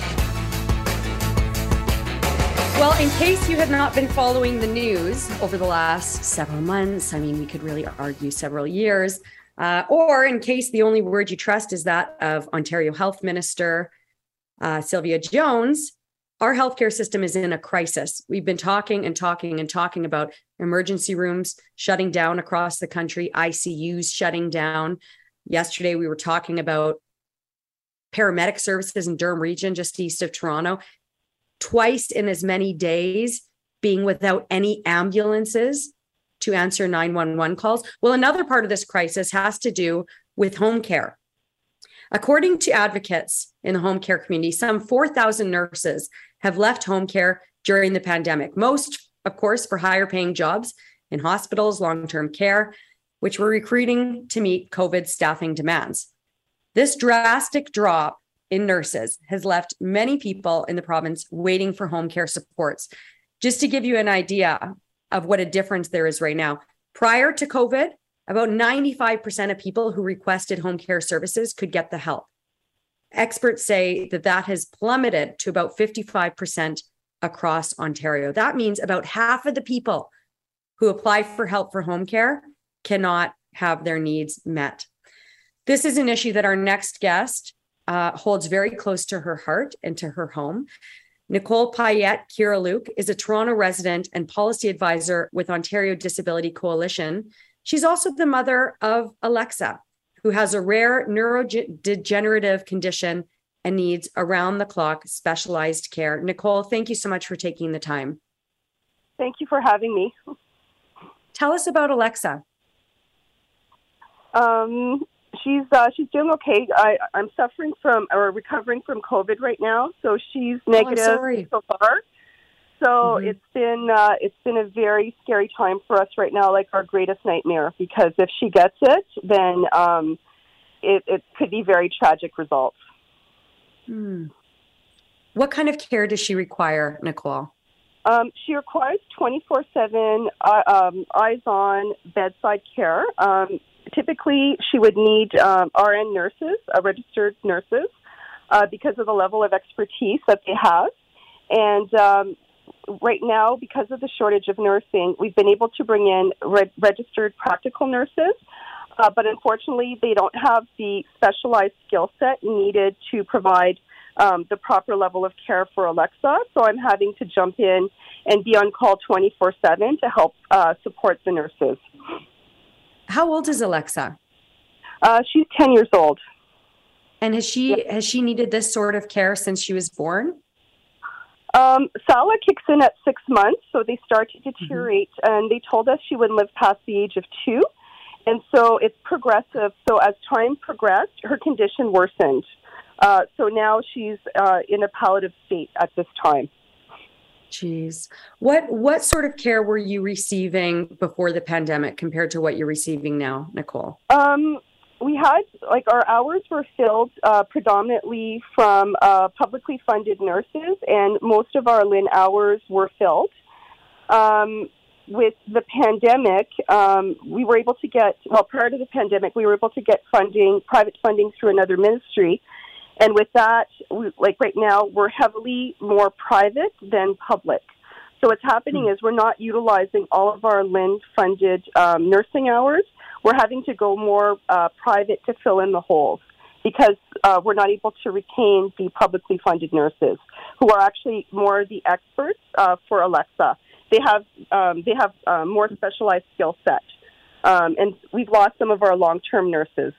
Well, in case you have not been following the news over the last several months, I mean, we could really argue several years, uh, or in case the only word you trust is that of Ontario Health Minister uh, Sylvia Jones, our healthcare system is in a crisis. We've been talking and talking and talking about emergency rooms shutting down across the country, I C Us shutting down. Yesterday, we were talking about paramedic services in Durham Region, just east of Toronto, twice in as many days being without any ambulances to answer nine one one calls. Well, another part of this crisis has to do with home care. According to advocates in the home care community, some four thousand nurses have left home care during the pandemic. Most, of course, for higher paying jobs in hospitals, long-term care. which were recruiting to meet COVID staffing demands. This drastic drop in nurses has left many people in the province waiting for home care supports. Just to give you an idea of what a difference there is right now, prior to COVID, about ninety-five percent of people who requested home care services could get the help. Experts say that that has plummeted to about fifty-five percent across Ontario. That means about half of the people who apply for help for home care cannot have their needs met. This is an issue that our next guest uh, holds very close to her heart and to her home. Nicole Payette-Kiraluke is a Toronto resident and policy advisor with Ontario Disability Coalition. She's also the mother of Alexa, who has a rare neurodegenerative condition and needs around-the-clock specialized care. Nicole, thank you so much for taking the time. Thank you for having me. Tell us about Alexa. Um, she's uh, she's doing okay. I, I'm suffering from or recovering from COVID right now, so she's negative oh, so far. So mm-hmm. it's been uh, it's been a very scary time for us right now, like our greatest nightmare. Because if she gets it, then um, it, it could be very tragic results. Hmm. What kind of care does she require, Nicole? Um, she requires twenty-four seven uh, um, eyes-on bedside care. Um, typically, she would need um, R N nurses, uh, registered nurses, uh, because of the level of expertise that they have. And um, right now, because of the shortage of nursing, we've been able to bring in re- registered practical nurses, uh, but unfortunately, they don't have the specialized skill set needed to provide Um, the proper level of care for Alexa. So I'm having to jump in and be on call twenty-four seven to help uh, support the nurses. How old is Alexa? Uh, she's ten years old. And has she yeah. has she needed this sort of care since she was born? Um, Sala kicks in at six months, so they start to deteriorate, mm-hmm. and they told us she wouldn't live past the age of two. And so it's progressive. So as time progressed, her condition worsened. Uh, so now she's uh, in a palliative state at this time. Jeez. What what sort of care were you receiving before the pandemic compared to what you're receiving now, Nicole? Um, we had, like, our hours were filled uh, predominantly from uh, publicly funded nurses, and most of our L I N hours were filled. Um, with the pandemic, um, we were able to get, well, prior to the pandemic, we were able to get funding, private funding through another ministry. And with that, we, like right now, we're heavily more private than public. So what's happening mm-hmm. is we're not utilizing all of our L I N-funded um, nursing hours. We're having to go more uh, private to fill in the holes because uh, we're not able to retain the publicly funded nurses who are actually more the experts uh, for Alexa. They have um, they have uh, more specialized skill set, um, and we've lost some of our long-term nurses.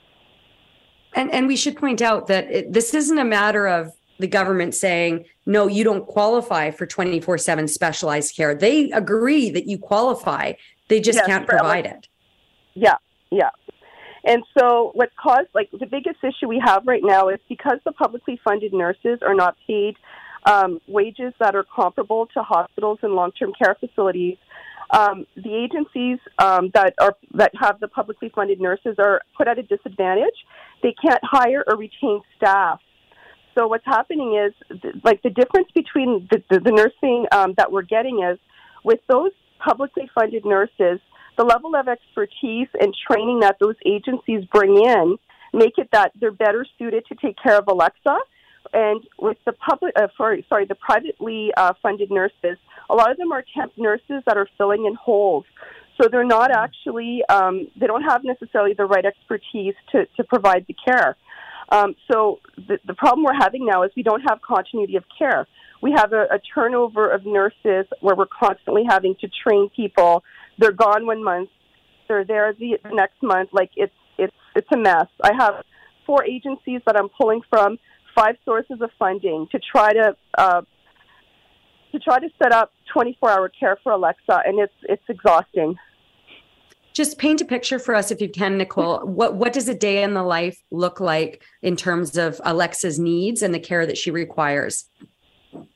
And and we should point out that it, this isn't a matter of the government saying, no, you don't qualify for twenty-four seven specialized care. They agree that you qualify. They just yes, can't provide it. Yeah, yeah. And so what's caused, like the biggest issue we have right now is because the publicly funded nurses are not paid um, wages that are comparable to hospitals and long-term care facilities. Um, the agencies um, that are that have the publicly funded nurses are put at a disadvantage. They can't hire or retain staff. So what's happening is, th- like the difference between the, the, the nursing um, that we're getting is, with those publicly funded nurses, the level of expertise and training that those agencies bring in make it that they're better suited to take care of Alexa. And with the public, uh, sorry, sorry, the privately uh, funded nurses, a lot of them are temp nurses that are filling in holes. So they're not actually, um, they don't have necessarily the right expertise to, to provide the care. Um, so the, the problem we're having now is we don't have continuity of care. We have a, a turnover of nurses where we're constantly having to train people. They're gone one month, they're there the, the next month. Like it's it's it's a mess. I have four agencies that I'm pulling from, five sources of funding to try to uh, to try to set up twenty-four hour care for Alexa, and it's it's exhausting. Just paint a picture for us, if you can, Nicole. What what does a day in the life look like in terms of Alexa's needs and the care that she requires?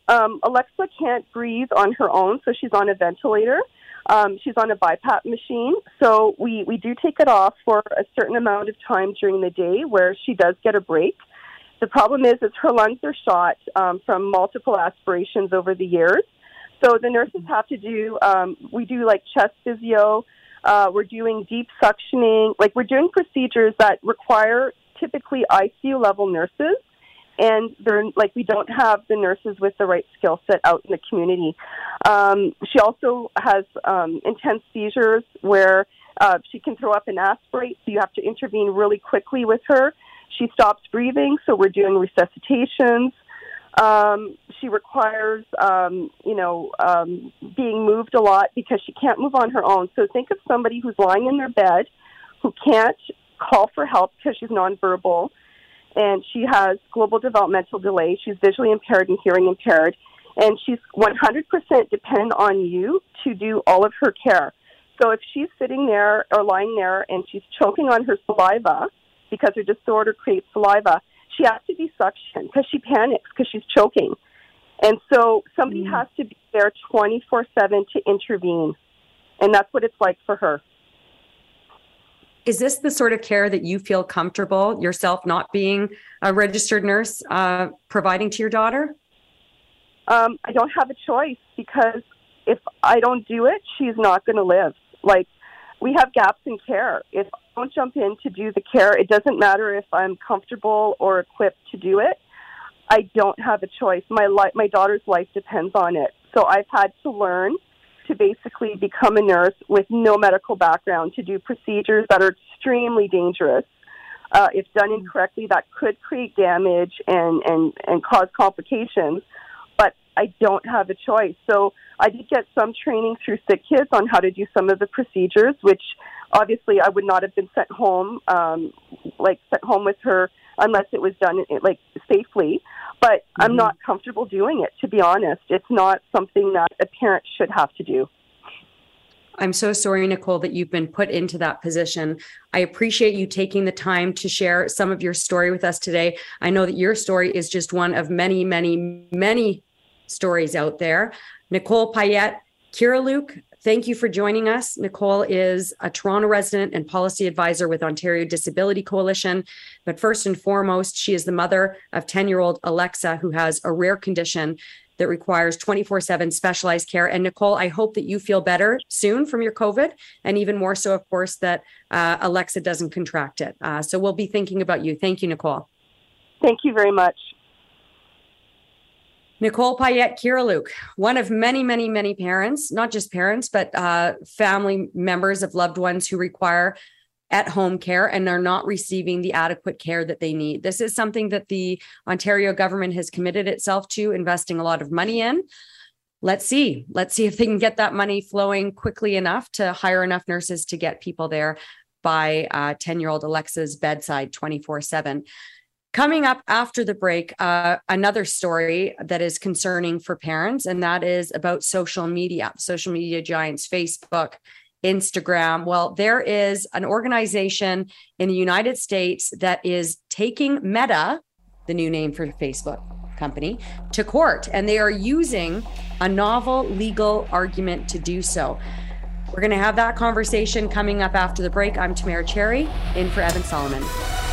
Um, Alexa can't breathe on her own, so she's on a ventilator. Um, she's on a BiPAP machine, so we, we do take it off for a certain amount of time during the day where she does get a break. The problem is, is her lungs are shot um, from multiple aspirations over the years. So the nurses have to do, um, we do like chest physio, uh, we're doing deep suctioning, like we're doing procedures that require typically I C U level nurses. And they're like, we don't have the nurses with the right skill set out in the community. Um, she also has um, intense seizures where uh, she can throw up and aspirate, so you have to intervene really quickly with her. She stops breathing, so we're doing resuscitations. Um, she requires, um, you know, um, being moved a lot because she can't move on her own. So think of somebody who's lying in their bed who can't call for help because she's nonverbal, and she has global developmental delay. She's visually impaired and hearing impaired, and she's one hundred percent dependent on you to do all of her care. So if she's sitting there or lying there and she's choking on her saliva because her disorder creates saliva, she has to be suctioned because she panics because she's choking. And so somebody mm. has to be there twenty-four seven to intervene, and that's what it's like for her. Is this the sort of care that you feel comfortable yourself, not being a registered nurse, uh, providing to your daughter? Um, I don't have a choice because if I don't do it, she's not going to live. Like, we have gaps in care. If I don't jump in to do the care, it doesn't matter if I'm comfortable or equipped to do it. I don't have a choice. My li- my daughter's life depends on it. So I've had to learn to basically become a nurse with no medical background, to do procedures that are extremely dangerous. Uh, if done incorrectly, that could create damage and, and, and cause complications. But I don't have a choice. So I did get some training through Sick Kids on how to do some of the procedures, which obviously I would not have been sent home, um, like sent home with her unless it was done like safely. But mm-hmm. I'm not comfortable doing it, to be honest. It's not something that a parent should have to do. I'm so sorry, Nicole, that you've been put into that position. I appreciate you taking the time to share some of your story with us today. I know that your story is just one of many, many, many stories out there. Nicole Payette-Kiraluk, thank you for joining us. Nicole is a Toronto resident and policy advisor with Ontario Disability Coalition. But first and foremost, she is the mother of ten-year-old Alexa, who has a rare condition that requires twenty-four seven specialized care. And Nicole, I hope that you feel better soon from your COVID, and even more so, of course, that uh, Alexa doesn't contract it. Uh, so we'll be thinking about you. Thank you, Nicole. Thank you very much. Nicole Payette-Kiraluk, one of many, many, many parents, not just parents, but uh, family members of loved ones who require at-home care and are not receiving the adequate care that they need. This is something that the Ontario government has committed itself to investing a lot of money in. Let's see. Let's see if they can get that money flowing quickly enough to hire enough nurses to get people there by uh, ten-year-old Alexa's bedside twenty-four seven. Coming up after the break, uh, another story that is concerning for parents, and that is about social media, social media giants, Facebook, Instagram. Well, there is an organization in the United States that is taking Meta, the new name for Facebook company, to court, and they are using a novel legal argument to do so. We're going to have that conversation coming up after the break. I'm Tamara Cherry, in for Evan Solomon.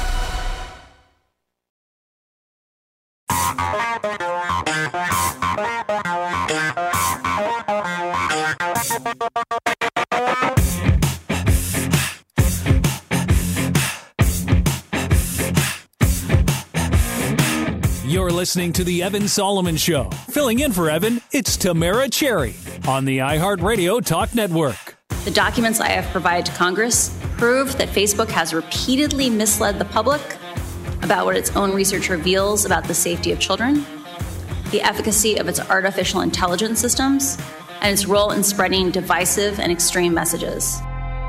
You're listening to The Evan Solomon Show. Filling in for Evan, it's Tamara Cherry on the iHeartRadio Talk Network. The documents I have provided to Congress prove that Facebook has repeatedly misled the public about what its own research reveals about the safety of children, the efficacy of its artificial intelligence systems, and its role in spreading divisive and extreme messages.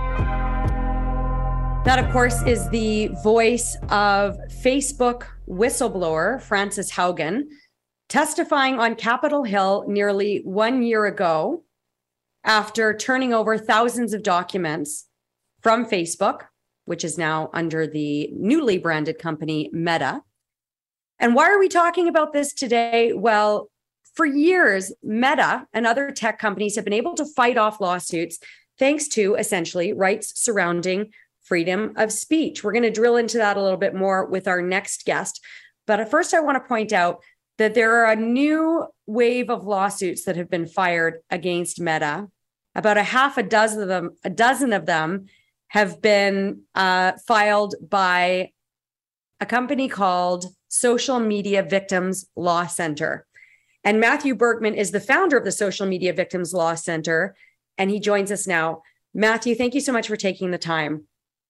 That, of course, is the voice of Facebook whistleblower Frances Haugen, testifying on Capitol Hill nearly one year ago after turning over thousands of documents from Facebook, which is now under the newly branded company Meta. And why are we talking about this today? Well, for years, Meta and other tech companies have been able to fight off lawsuits thanks to essentially rights surrounding freedom of speech. We're going to drill into that a little bit more with our next guest. But at first, I want to point out that there are a new wave of lawsuits that have been fired against Meta. About a half a dozen of them, a dozen of them have been uh, filed by a company called Social Media Victims Law Center. And Matthew Berkman is the founder of the Social Media Victims Law Center, and he joins us now. Matthew, thank you so much for taking the time.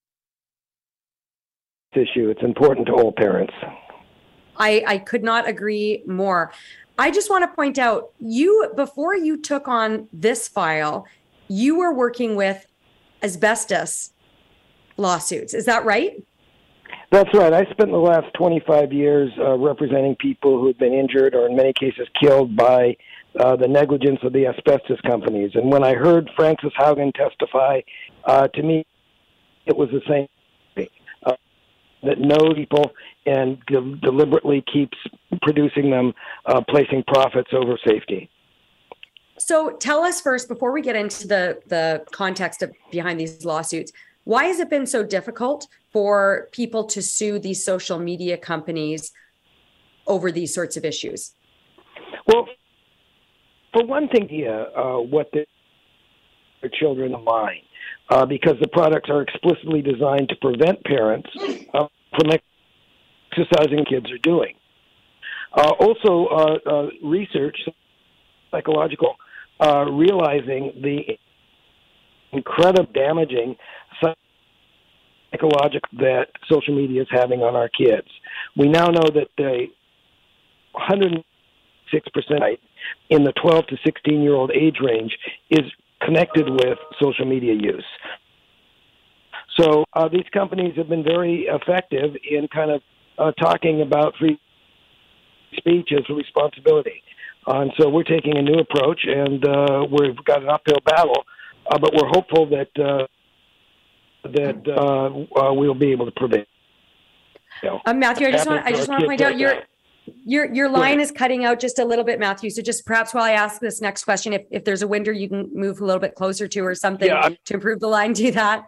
Issue. It's important to all parents. I, I could not agree more. I just want to point out, you, before you took on this file, you were working with asbestos lawsuits. Is that right? That's right. I spent the last twenty-five years uh, representing people who had been injured or in many cases killed by uh, the negligence of the asbestos companies. And when I heard Frances Haugen testify, uh, to me, it was the same thing. Uh, that knows people and de- deliberately keeps producing them, uh, placing profits over safety. So tell us first, before we get into the, the context of behind these lawsuits, why has it been so difficult for people to sue these social media companies over these sorts of issues? Well, for one thing, yeah, uh, what the, their children online, uh, because the products are explicitly designed to prevent parents uh, from exercising kids are doing. Uh, also, uh, uh, research, psychological, uh, realizing the incredibly damaging psychological that social media is having on our kids. We now know that the one hundred six percent in the twelve to sixteen year old age range is connected with social media use. So uh, these companies have been very effective in kind of uh, talking about free speech as a responsibility. Uh, and so we're taking a new approach, and uh, we've got an uphill battle, uh, but we're hopeful that uh, that uh, uh, we'll be able to prevail. Um, Matthew, I just want I just want to point out your your your line is cutting out just a little bit, Matthew. So just perhaps while I ask this next question, if if there's a window you can move a little bit closer to or something yeah, to improve the line, do that.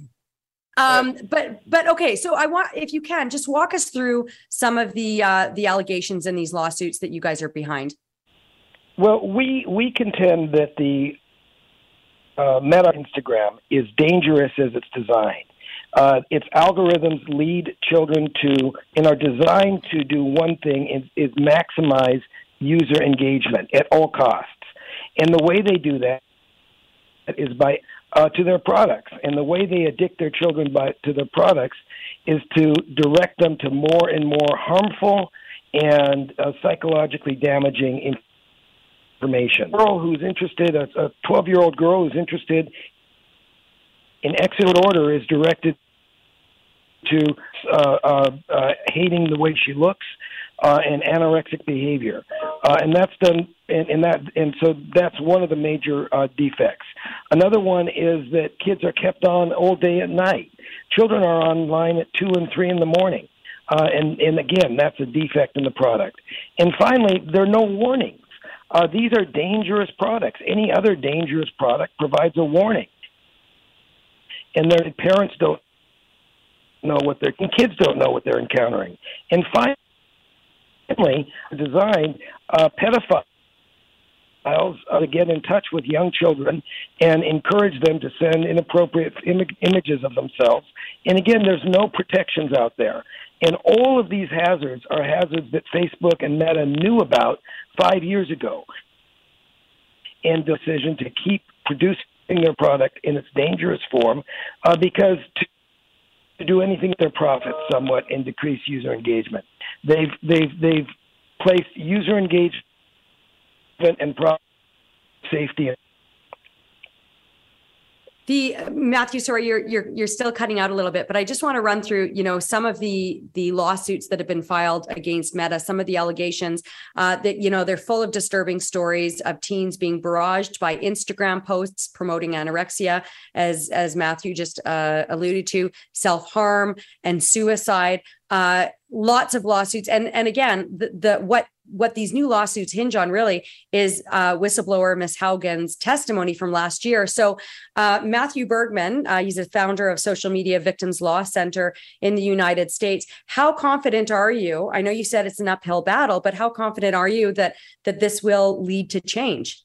Um, but but okay, so I want, if you can, just walk us through some of the uh, the allegations in these lawsuits that you guys are behind. Well, we we contend that the uh, Meta Instagram is dangerous as it's designed. Uh, its algorithms lead children to, and are designed to do one thing, is, is maximize user engagement at all costs. And the way they do that is by uh, to their products. And the way they addict their children by to their products is to direct them to more and more harmful and uh, psychologically damaging information. A girl who's interested, a twelve-year-old girl who's interested in exit order is directed to uh, uh, uh, hating the way she looks uh, and anorexic behavior, uh, and that's done. And, and that, and so that's one of the major uh, defects. Another one is that kids are kept on all day and night. Children are online at two and three in the morning, uh, and and again, that's a defect in the product. And finally, there are no warnings. Uh, these are dangerous products. Any other dangerous product provides a warning, and their parents don't know what they're, and kids don't know what they're encountering. And finally, designed uh, pedophiles uh, to get in touch with young children and encourage them to send inappropriate Im- images of themselves. And again, there's no protections out there. And all of these hazards are hazards that Facebook and Meta knew about five years ago, and the decision to keep producing their product in its dangerous form uh, because to to do anything with their profits somewhat and decrease user engagement. They've they've they've placed user engagement and profit safety. The Matthew, sorry, you're you're you're still cutting out a little bit, but I just want to run through, you know, some of the the lawsuits that have been filed against Meta, some of the allegations uh, that, you know, they're full of disturbing stories of teens being barraged by Instagram posts promoting anorexia, as as Matthew just uh, alluded to, self-harm and suicide. Uh, lots of lawsuits, and and again, the, the what what these new lawsuits hinge on really is uh, whistleblower Miss Haugen's testimony from last year. So uh, Matthew Bergman, uh, he's a founder of Social Media Victims Law Center in the United States. How confident are you? I know you said it's an uphill battle, but how confident are you that that this will lead to change?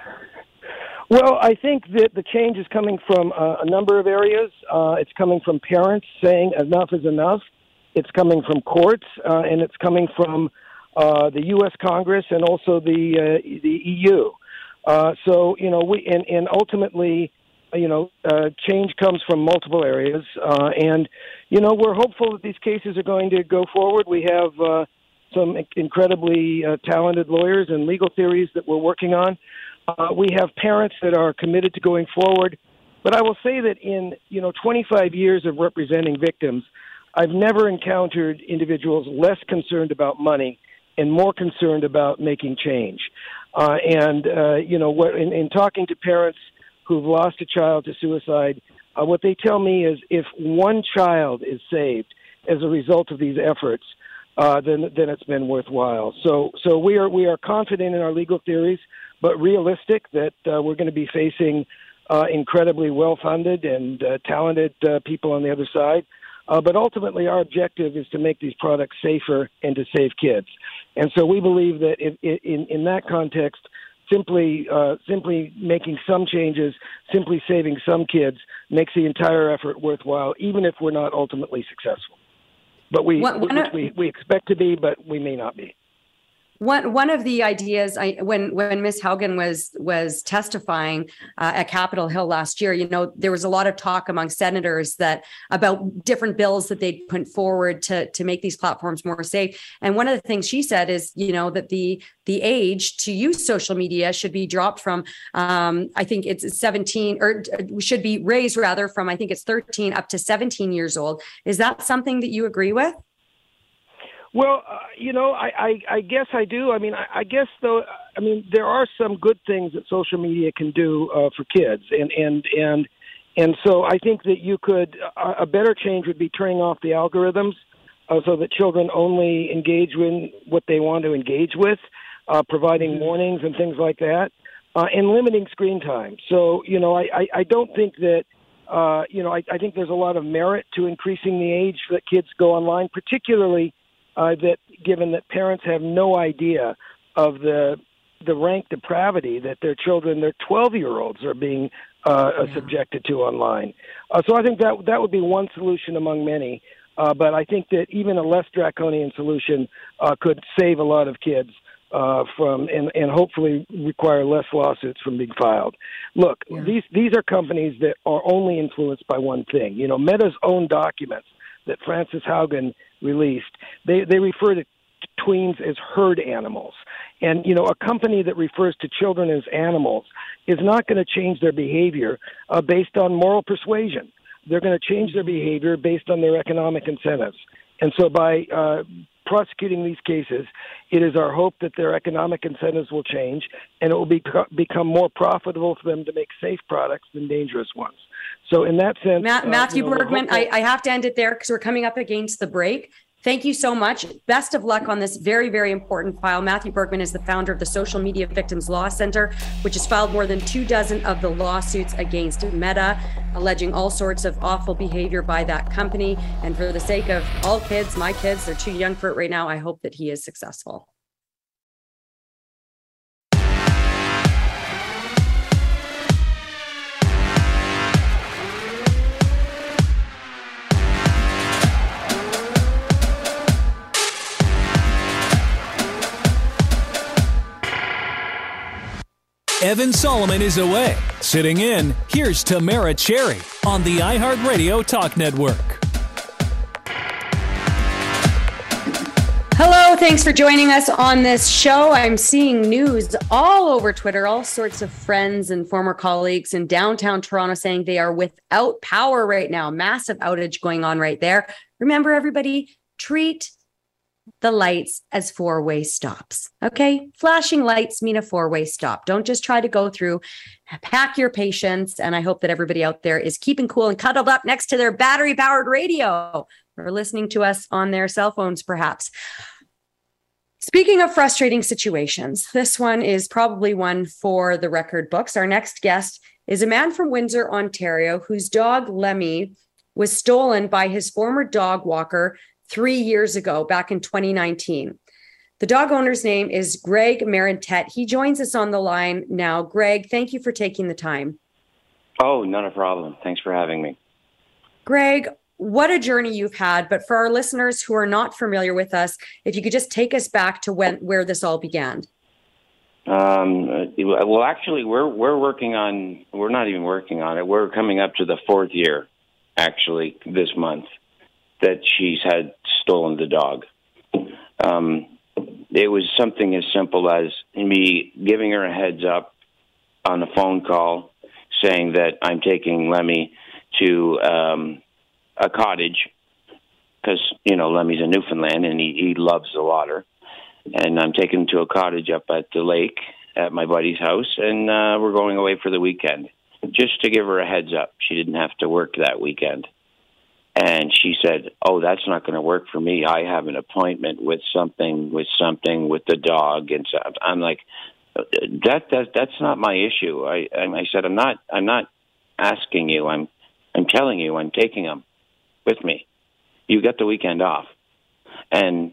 Well, I think that the change is coming from uh, a number of areas. Uh, it's coming from parents saying enough is enough. It's coming from courts, uh, and it's coming from uh, the U S Congress and also the uh, the E U. Uh, so, you know, we and, and ultimately, you know, uh, change comes from multiple areas. Uh, and, you know, we're hopeful that these cases are going to go forward. We have uh, some incredibly uh, talented lawyers and legal theories that we're working on. Uh, we have parents that are committed to going forward. But I will say that in, you know, twenty-five years of representing victims, I've never encountered individuals less concerned about money and more concerned about making change. Uh, and, uh, you know, what, in, in talking to parents who've lost a child to suicide, uh, what they tell me is if one child is saved as a result of these efforts, uh, then then it's been worthwhile. So so we are we are confident in our legal theories, but realistic that uh, we're going to be facing uh, incredibly well-funded and uh, talented uh, people on the other side. Uh, but ultimately, our objective is to make these products safer and to save kids. And so we believe that if, in, in that context, simply uh, simply making some changes, simply saving some kids, makes the entire effort worthwhile, even if we're not ultimately successful. But we, what, what, we, we expect to be, but we may not be. One one of the ideas I, when when Miz Haugen was was testifying uh, at Capitol Hill last year, you know, there was a lot of talk among senators that about different bills that they'd put forward to to make these platforms more safe. And one of the things she said is, you know, that the the age to use social media should be dropped from um, I think it's seventeen or should be raised rather from I think it's thirteen up to seventeen years old. Is that something that you agree with? Well, uh, you know, I, I, I guess I do. I mean, I, I guess, though, I mean, there are some good things that social media can do uh, for kids. And, and, and, and so I think that you could, uh, a better change would be turning off the algorithms uh, so that children only engage with what they want to engage with, uh, providing warnings and things like that, uh, and limiting screen time. So, you know, I, I, I don't think that, uh, you know, I, I think there's a lot of merit to increasing the age that kids go online, particularly Uh, that given that parents have no idea of the the rank depravity that their children, their twelve-year-olds, are being uh, yeah. subjected to online. Uh, so I think that that would be one solution among many. Uh, but I think that even a less draconian solution uh, could save a lot of kids uh, from and, and hopefully require less lawsuits from being filed. Look, yeah. these these are companies that are only influenced by one thing. You know, Meta's own documents that Frances Haugen released, they, they refer to tweens as herd animals. And, you know, a company that refers to children as animals is not going to change their behavior uh, based on moral persuasion. They're going to change their behavior based on their economic incentives. And so by uh, prosecuting these cases, it is our hope that their economic incentives will change and it will be, become more profitable for them to make safe products than dangerous ones. So in that sense, Matt, Matthew uh, you know, Bergman, I, I have to end it there because we're coming up against the break. Thank you so much. Best of luck on this very, very important file. Matthew Bergman is the founder of the Social Media Victims Law Center, which has filed more than two dozen of the lawsuits against Meta, alleging all sorts of awful behavior by that company. And for the sake of all kids, my kids, they're too young for it right now, I hope that he is successful. Evan Solomon is away. Sitting in, here's Tamara Cherry on the iHeartRadio Talk Network. Hello, thanks for joining us on this show. I'm seeing news all over Twitter, all sorts of friends and former colleagues in downtown Toronto saying they are without power right now. Massive outage going on right there. Remember, everybody, treat the lights as four-way stops. Okay? Flashing lights mean a four-way stop. Don't just try to go through. Pack your patience. And I hope that everybody out there is keeping cool and cuddled up next to their battery-powered radio or listening to us on their cell phones, perhaps. Speaking of frustrating situations, this one is probably one for the record books. Our next guest is a man from Windsor, Ontario, whose dog Lemmy was stolen by his former dog walker three years ago, back in twenty nineteen. The dog owner's name is Greg Marentette. He joins us on the line now. Greg, thank you for taking the time. Oh, not a problem. Thanks for having me. Greg, what a journey you've had. But for our listeners who are not familiar with us, if you could just take us back to when where this all began. Um, well, actually, we're we're working on. We're not even working on it. We're coming up to the fourth year, actually, this month that she's had stolen the dog. Um, it was something as simple as me giving her a heads up on a phone call, saying that I'm taking Lemmy to um, a cottage because, you know, Lemmy's a Newfoundland and he, he loves the water. And I'm taking him to a cottage up at the lake at my buddy's house, and uh, we're going away for the weekend, just to give her a heads up. She didn't have to work that weekend. And she said, oh, that's not going to work for me. I have an appointment with something, with something, with the dog. And so I'm like, that, that that's not my issue. I, I said, I'm not, I'm not asking you. I'm, I'm telling you, I'm taking him with me. You got the weekend off. And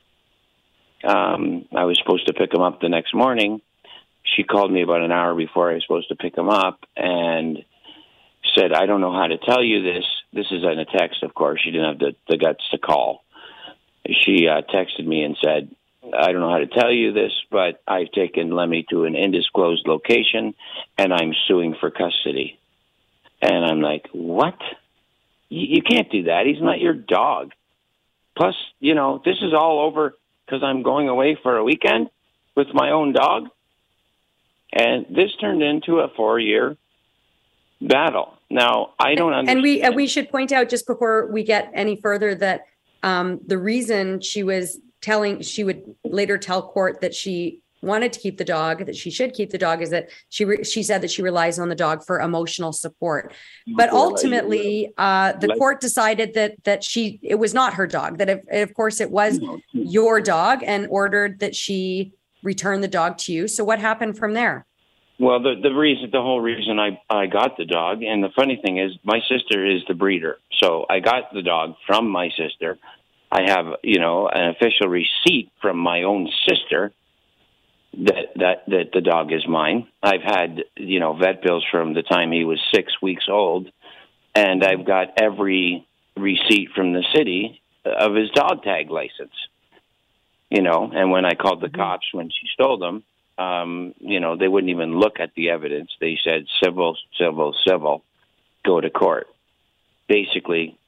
um, I was supposed to pick him up the next morning. She called me about an hour before I was supposed to pick him up and said, I don't know how to tell you this. This is in a text, of course. She didn't have the, the guts to call. She uh, texted me and said, I don't know how to tell you this, but I've taken Lemmy to an undisclosed location, and I'm suing for custody. And I'm like, what? You, you can't do that. He's not your dog. Plus, you know, this is all over because I'm going away for a weekend with my own dog. And this turned into a four-year battle. Now, I don't understand. And we and we should point out just before we get any further that um, the reason she was telling, she would later tell court that she wanted to keep the dog, that she should keep the dog, is that she re- she said that she relies on the dog for emotional support. But ultimately, uh, the court decided that that she it was not her dog, that if, of course it was your dog, and ordered that she return the dog to you. So what happened from there? Well, the the reason, the whole reason I, I got the dog, and the funny thing is, my sister is the breeder. So I got the dog from my sister. I have, you know, an official receipt from my own sister that that that the dog is mine. I've had, you know, vet bills from the time he was six weeks old, and I've got every receipt from the city of his dog tag license. You know, and when I called the cops when she stole them, Um, you know, they wouldn't even look at the evidence. They said civil, civil, civil, go to court. Basically,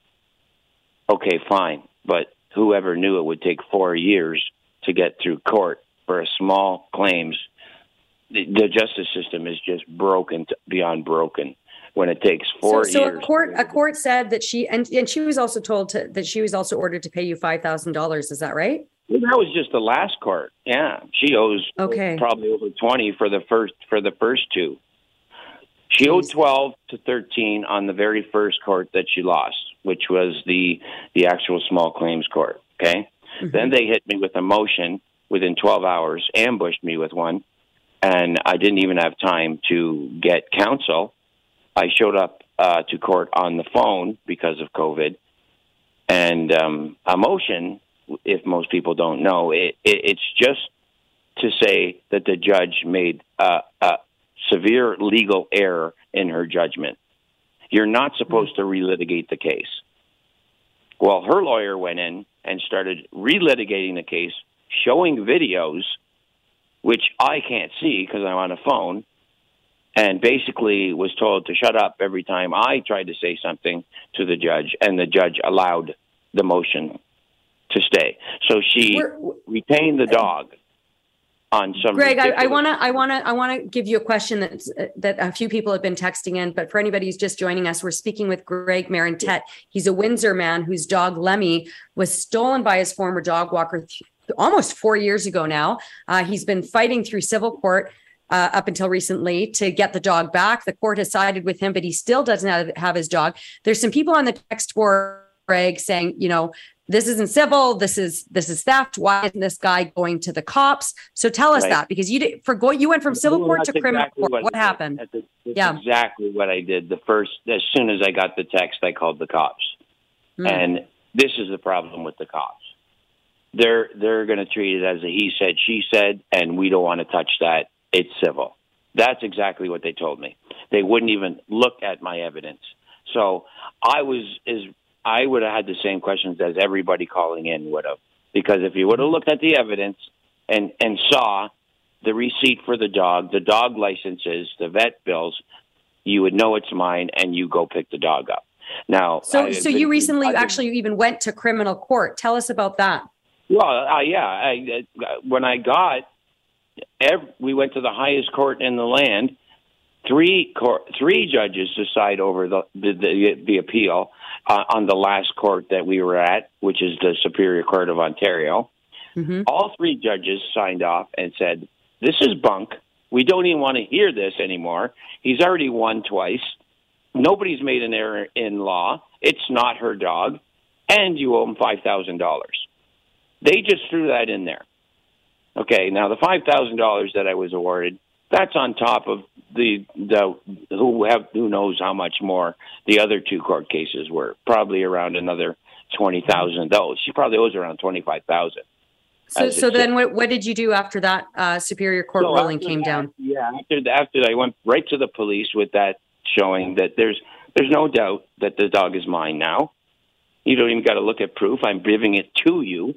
okay, fine. But whoever knew it would take four years to get through court for a small claims. The, the justice system is just broken to, beyond broken when it takes four so, so years. So a court, a court said that she, and, and she was also told to, that she was also ordered to pay you five thousand dollars. Is that right? Well, that was just the last court. Yeah, she owes okay. probably over twenty for the first for the first two. She Jeez. owed twelve to thirteen on the very first court that she lost, which was the the actual small claims court. Okay, mm-hmm. Then they hit me with a motion within twelve hours, ambushed me with one, and I didn't even have time to get counsel. I showed up uh, to court on the phone because of COVID, and um, a motion. If most people don't know, it, it, it's just to say that the judge made a, a severe legal error in her judgment. You're not supposed to relitigate the case. Well, her lawyer went in and started relitigating the case, showing videos, which I can't see because I'm on a phone, and basically was told to shut up every time I tried to say something to the judge, and the judge allowed the motion to stay. So she We're, retained the dog on some. Greg, I want to, I want to, I want to give you a question that uh, that a few people have been texting in. But for anybody who's just joining us, we're speaking with Greg Marentette. He's a Windsor man whose dog Lemmy was stolen by his former dog walker th- almost four years ago now. Uh, he's been fighting through civil court uh, up until recently to get the dog back. The court has sided with him, but he still doesn't have, have his dog. There's some people on the text board, Greg, saying, you know, this isn't civil. This is this is theft. Why isn't this guy going to the cops? So tell us Right. that, because you did, for go, you went from civil Well, court that's to criminal exactly court. what What I did. happened? That's, that's Yeah. exactly what I did. The first, as soon as I got the text, I called the cops. Mm. And this is the problem with the cops. They're they're going to treat it as a he said, she said, and we don't want to touch that. It's civil. That's exactly what they told me. They wouldn't even look at my evidence. So I was is I would have had the same questions as everybody calling in would have, because if you would have looked at the evidence and and saw the receipt for the dog, the dog licenses, the vet bills, you would know it's mine, and you go pick the dog up. Now, So I- so you recently I- actually even went to criminal court. Tell us about that. Well, uh, yeah. I, uh, when I got, every, we went to the highest court in the land. Three court, three judges decide over the the, the, the appeal uh, on the last court that we were at, which is the Superior Court of Ontario. Mm-hmm. All three judges signed off and said, "This is bunk. We don't even want to hear this anymore. He's already won twice. Nobody's made an error in law. It's not her dog, and you owe him five thousand dollars." They just threw that in there. Okay, now the five thousand dollars that I was awarded, that's on top of the the who have who knows how much more the other two court cases were. Probably around another twenty thousand dollars. She probably owes around twenty five thousand. So so then what, what did you do after that uh, Superior Court So ruling after came that, down? Yeah, after after I went right to the police with that, showing that there's there's no doubt that the dog is mine now. You don't even got to look at proof. I'm giving it to you.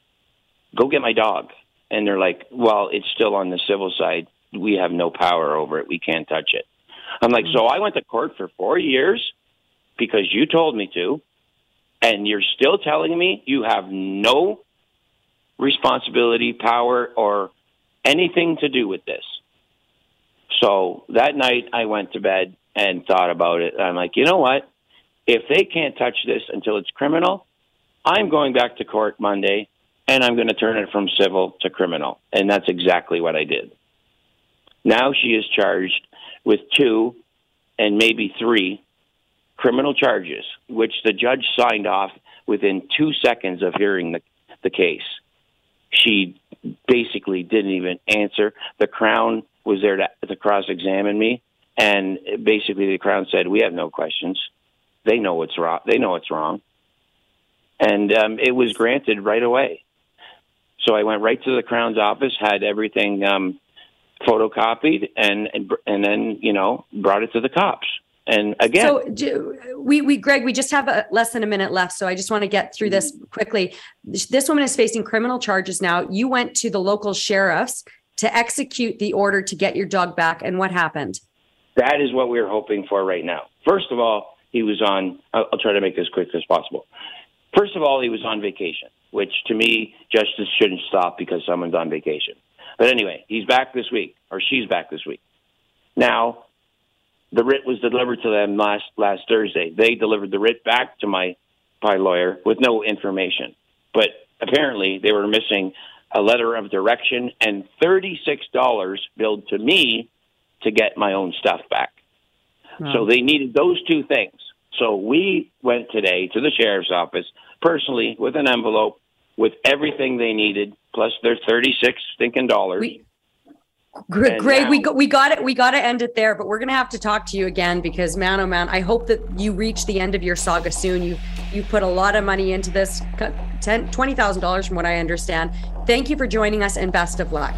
Go get my dog. And they're like, well, it's still on the civil side. We have no power over it. We can't touch it. I'm like, so I went to court for four years because you told me to, and you're still telling me you have no responsibility, power, or anything to do with this. So that night I went to bed and thought about it. I'm like, you know what? If they can't touch this until it's criminal, I'm going back to court Monday, and I'm going to turn it from civil to criminal. And that's exactly what I did. Now she is charged with two and maybe three criminal charges, which the judge signed off within two seconds of hearing the, the case. She basically didn't even answer. The Crown was there to, to cross-examine me, and basically the Crown said, we have no questions. They know what's wrong. They know what's wrong. And um, it was granted right away. So I went right to the Crown's office, had everything um, photocopied, and, and and then, you know, brought it to the cops. And again, so do, we, we, Greg, we just have a, less than a minute left. So I just want to get through this quickly. This woman is facing criminal charges now. You went to the local sheriffs to execute the order to get your dog back. And what happened? That is what we're hoping for right now. First of all, he was on, I'll, I'll try to make this quick as possible. First of all, he was on vacation, which to me, justice shouldn't stop because someone's on vacation. But anyway, he's back this week, or she's back this week. Now, the writ was delivered to them last last Thursday. They delivered the writ back to my my lawyer with no information. But apparently, they were missing a letter of direction and thirty-six dollars billed to me to get my own stuff back. Wow. So they needed those two things. So we went today to the sheriff's office personally with an envelope with everything they needed, plus their thirty-six stinking dollars. We- Greg, now, we got, we got it. We got to end it there, but we're going to have to talk to you again because, man, oh man, I hope that you reach the end of your saga soon. You you put a lot of money into this, ten, twenty thousand dollars from what I understand. Thank you for joining us, and best of luck.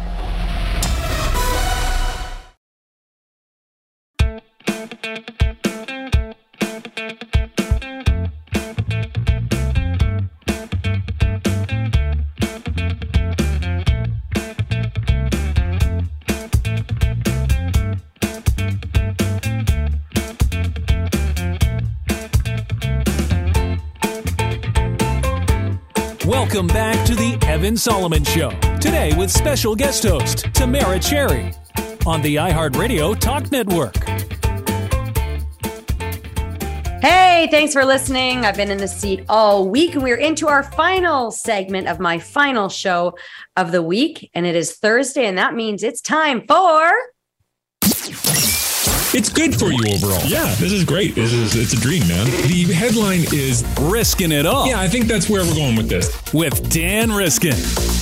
Welcome back to the Evan Solomon Show. Today with special guest host Tamara Cherry on the iHeartRadio Talk Network. Hey, thanks for listening. I've been in the seat all week, and we're into our final segment of my final show of the week, and it is Thursday, and that means it's time for It's good for you overall. Yeah, this is great. This is it's a dream, man. The headline is Risking It All. Yeah, I think that's where we're going with this. With Dan Riskin.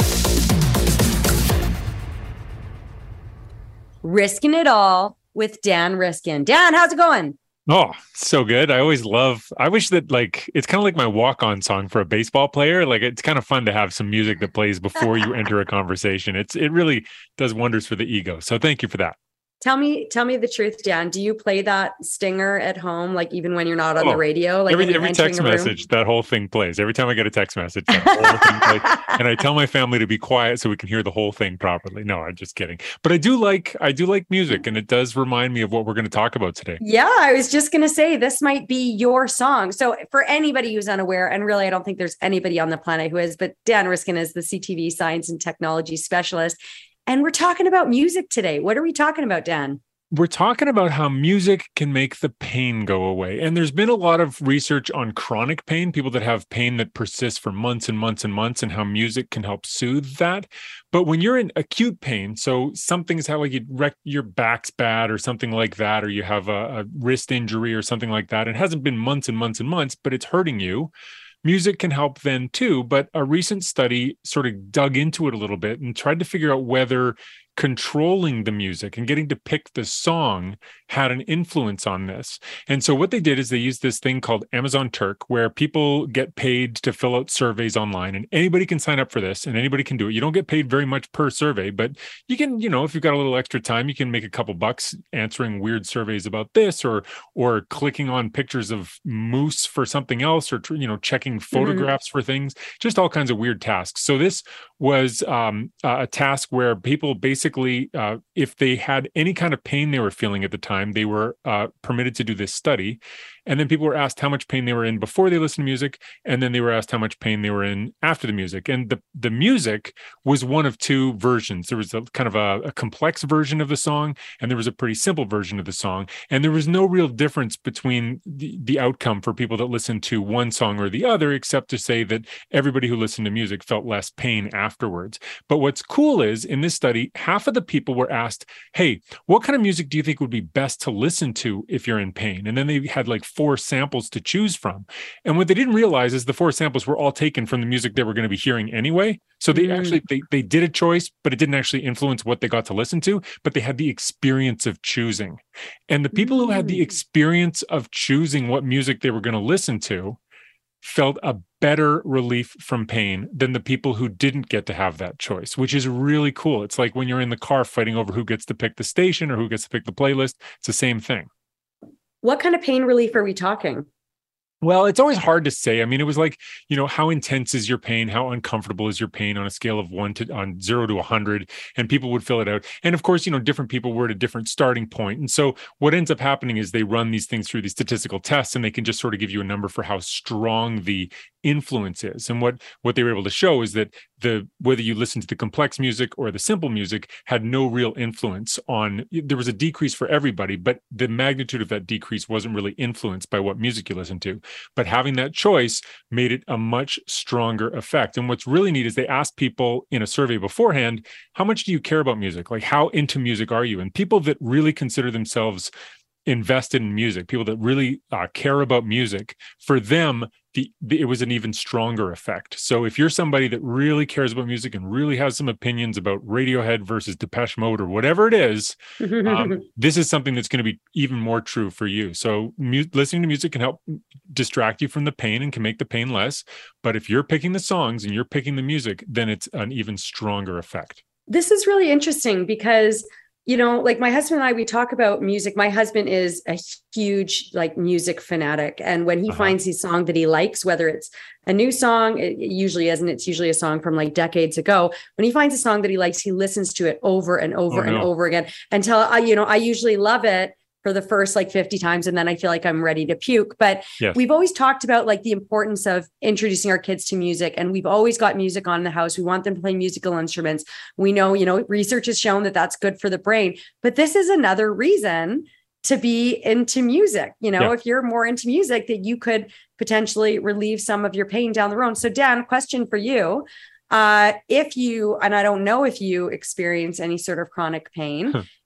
Risking It All with Dan Riskin. Dan, how's it going? Oh, so good. I always love, I wish that like, it's kind of like my walk-on song for a baseball player. Like it's kind of fun to have some music that plays before you enter a conversation. It's, it really does wonders for the ego. So thank you for that. Tell me, tell me the truth, Dan. Do you play that stinger at home, like even when you're not on oh, the radio? Like every every text message, that whole thing plays. Every time I get a text message, that whole thing plays. And I tell my family to be quiet so we can hear the whole thing properly. No, I'm just kidding. But I do like I do like music, and it does remind me of what we're going to talk about today. Yeah, I was just going to say this might be your song. So for anybody who's unaware, and really I don't think there's anybody on the planet who is, but Dan Riskin is the C T V science and technology specialist. And we're talking about music today. What are we talking about, Dan? We're talking about how music can make the pain go away. And there's been a lot of research on chronic pain, people that have pain that persists for months and months and months, and how music can help soothe that. But when you're in acute pain, so something's how like you wreck your back's bad or something like that, or you have a, a wrist injury or something like that, it hasn't been months and months and months, but it's hurting you. Music can help then too. But a recent study sort of dug into it a little bit and tried to figure out whether controlling the music and getting to pick the song had an influence on this. And so what they did is they used this thing called Amazon Turk, where people get paid to fill out surveys online, and anybody can sign up for this and anybody can do it. You don't get paid very much per survey, but you can, you know, if you've got a little extra time, you can make a couple bucks answering weird surveys about this, or or clicking on pictures of moose for something else, or, you know, checking photographs mm-hmm. for things, just all kinds of weird tasks. So this was um, a task where people basically Basically, uh, if they had any kind of pain they were feeling at the time, they were uh, permitted to do this study. And then people were asked how much pain they were in before they listened to music. And then they were asked how much pain they were in after the music. And the, the music was one of two versions. There was a kind of a, a complex version of the song, and there was a pretty simple version of the song. And there was no real difference between the, the outcome for people that listened to one song or the other, except to say that everybody who listened to music felt less pain afterwards. But what's cool is in this study, half of the people were asked, hey, what kind of music do you think would be best to listen to if you're in pain? And then they had like four samples to choose from. And what they didn't realize is the four samples were all taken from the music they were going to be hearing anyway. So they mm. actually, they, they did a choice, but it didn't actually influence what they got to listen to, but they had the experience of choosing. And the people mm. who had the experience of choosing what music they were going to listen to felt a better relief from pain than the people who didn't get to have that choice, which is really cool. It's like when you're in the car fighting over who gets to pick the station or who gets to pick the playlist. It's the same thing. What kind of pain relief are we talking? Well, it's always hard to say. I mean, it was like, you know, how intense is your pain? How uncomfortable is your pain on a scale of one to on zero to a hundred? And people would fill it out. And of course, you know, different people were at a different starting point. And so what ends up happening is they run these things through these statistical tests, and they can just sort of give you a number for how strong the influence is. And what what they were able to show is that the whether you listen to the complex music or the simple music had no real influence on. There was a decrease for everybody, but the magnitude of that decrease wasn't really influenced by what music you listen to. But having that choice made it a much stronger effect. And what's really neat is they asked people in a survey beforehand, how much do you care about music? Like, how into music are you? And people that really consider themselves invested in music, people that really uh, care about music, for them, the, the it was an even stronger effect. So if you're somebody that really cares about music and really has some opinions about Radiohead versus Depeche Mode or whatever it is, um, this is something that's going to be even more true for you. So mu- listening to music can help distract you from the pain and can make the pain less. But if you're picking the songs and you're picking the music, then it's an even stronger effect. This is really interesting because, you know, like my husband and I, we talk about music. My husband is a huge like music fanatic. And when he uh-huh. finds his song that he likes, whether it's a new song, it usually isn't, it's usually a song from like decades ago. When he finds a song that he likes, he listens to it over and over oh, and no. over again until I, you know, I usually love it for the first like fifty times. And then I feel like I'm ready to puke. But yes. we've always talked about like the importance of introducing our kids to music. And we've always got music on in the house. We want them to play musical instruments. We know, you know, research has shown that that's good for the brain. But this is another reason to be into music. You know, yeah. if you're more into music, that you could potentially relieve some of your pain down the road. So Dan, question for you. Uh, if you, and I don't know if you experience any sort of chronic pain,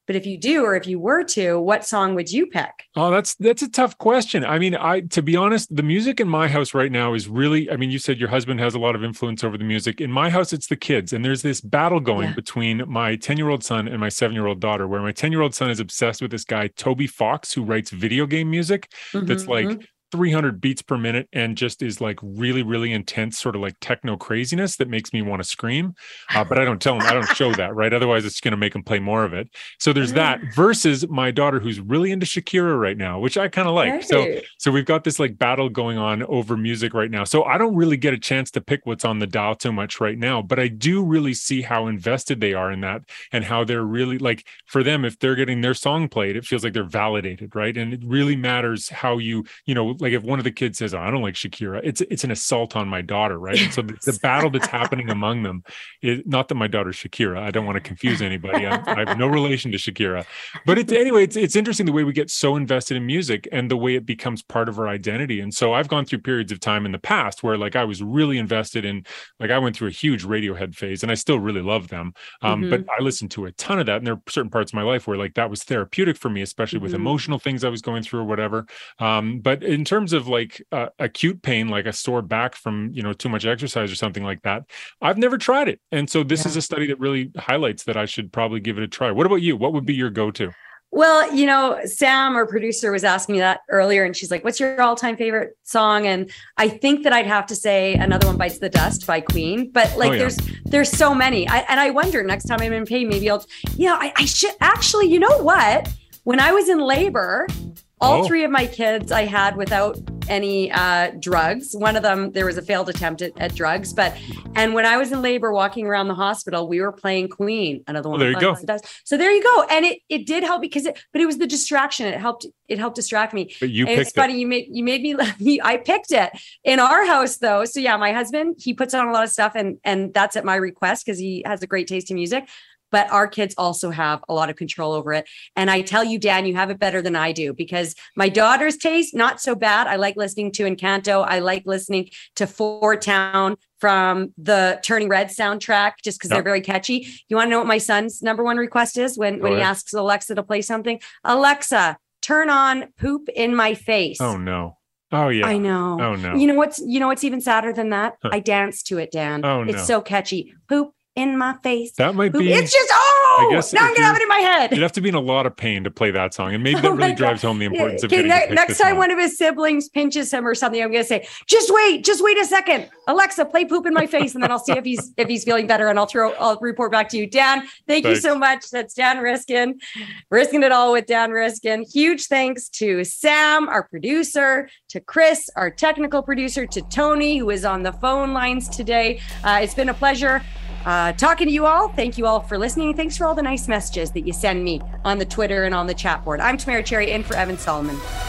But if you do, or if you were to, what song would you pick? Oh, that's that's a tough question. I mean, I to be honest, the music in my house right now is really, I mean, you said your husband has a lot of influence over the music. In my house, it's the kids. And there's this battle going yeah. between my ten-year-old son and my seven-year-old daughter, where my ten-year-old son is obsessed with this guy, Toby Fox, who writes video game music mm-hmm, that's like mm-hmm. three hundred beats per minute and just is like really, really intense, sort of like techno craziness that makes me want to scream. Uh, but I don't tell him, I don't show that, right? Otherwise, it's going to make him play more of it. So there's that versus my daughter, who's really into Shakira right now, which I kind of like. Right. So, so we've got this like battle going on over music right now. So I don't really get a chance to pick what's on the dial too much right now, but I do really see how invested they are in that and how they're really like, for them, if they're getting their song played, it feels like they're validated, right? And it really matters how you, you know, like if one of the kids says, oh, I don't like Shakira, it's it's an assault on my daughter, right? And so the, the battle that's happening among them is not that my daughter's Shakira. I don't want to confuse anybody. I, I have no relation to Shakira. But it's, anyway, it's, it's interesting the way we get so invested in music and the way it becomes part of our identity. And so I've gone through periods of time in the past where like I was really invested in, like I went through a huge Radiohead phase and I still really love them. Um, mm-hmm. But I listened to a ton of that. And there are certain parts of my life where like that was therapeutic for me, especially with mm-hmm. emotional things I was going through or whatever. Um, but in terms of like uh, acute pain, like a sore back from, you know, too much exercise or something like that, I've never tried it. And so this yeah. is a study that really highlights that I should probably give it a try. What about you? What would be your go-to? Well, you know, Sam, our producer, was asking me that earlier, and she's like, what's your all-time favorite song? And I think that I'd have to say Another One Bites the Dust by Queen. But like, oh, yeah. there's there's so many. I, and I wonder, next time I'm in pain, maybe I'll, yeah, I, I should actually, you know what? When I was in labor, all oh. three of my kids I had without any uh, drugs. One of them, there was a failed attempt at, at drugs. But, and when I was in labor walking around the hospital, we were playing Queen, Another One. Well, there you go. Does. So there you go. And it it did help because it, but it was the distraction. It helped, it helped distract me. But you and picked it's funny. it. You made, you made me, I picked it in our house though. So yeah, my husband, he puts on a lot of stuff and, and that's at my request because he has a great taste in music. But our kids also have a lot of control over it. And I tell you, Dan, you have it better than I do because my daughter's taste, not so bad. I like listening to Encanto. I like listening to Four Town from the Turning Red soundtrack, just because yep. they're very catchy. You want to know what my son's number one request is when, when he asks Alexa to play something? Alexa, turn on Poop in My Face. Oh, no. Oh, yeah. I know. Oh, no. You know what's, you know what's even sadder than that? Huh. I dance to it, Dan. Oh, no. It's so catchy. Poop in my face. That might be. It's just, oh, I guess now I'm going to have it in my head. You'd have to be in a lot of pain to play that song. And maybe that oh really drives home the importance okay, of getting ne- to Next time song. one of his siblings pinches him or something, I'm going to say, just wait, just wait a second. Alexa, play Poop in My Face. And then I'll see if he's if he's feeling better and I'll throw, I'll report back to you. Dan, thank thanks. you so much. That's Dan Riskin. Risking it all with Dan Riskin. Huge thanks to Sam, our producer, to Chris, our technical producer, to Tony, who is on the phone lines today. Uh, it's been a pleasure. Uh, talking to you all. Thank you all for listening. Thanks for all the nice messages that you send me on the Twitter and on the chat board. I'm Tamara Cherry in for Evan Solomon.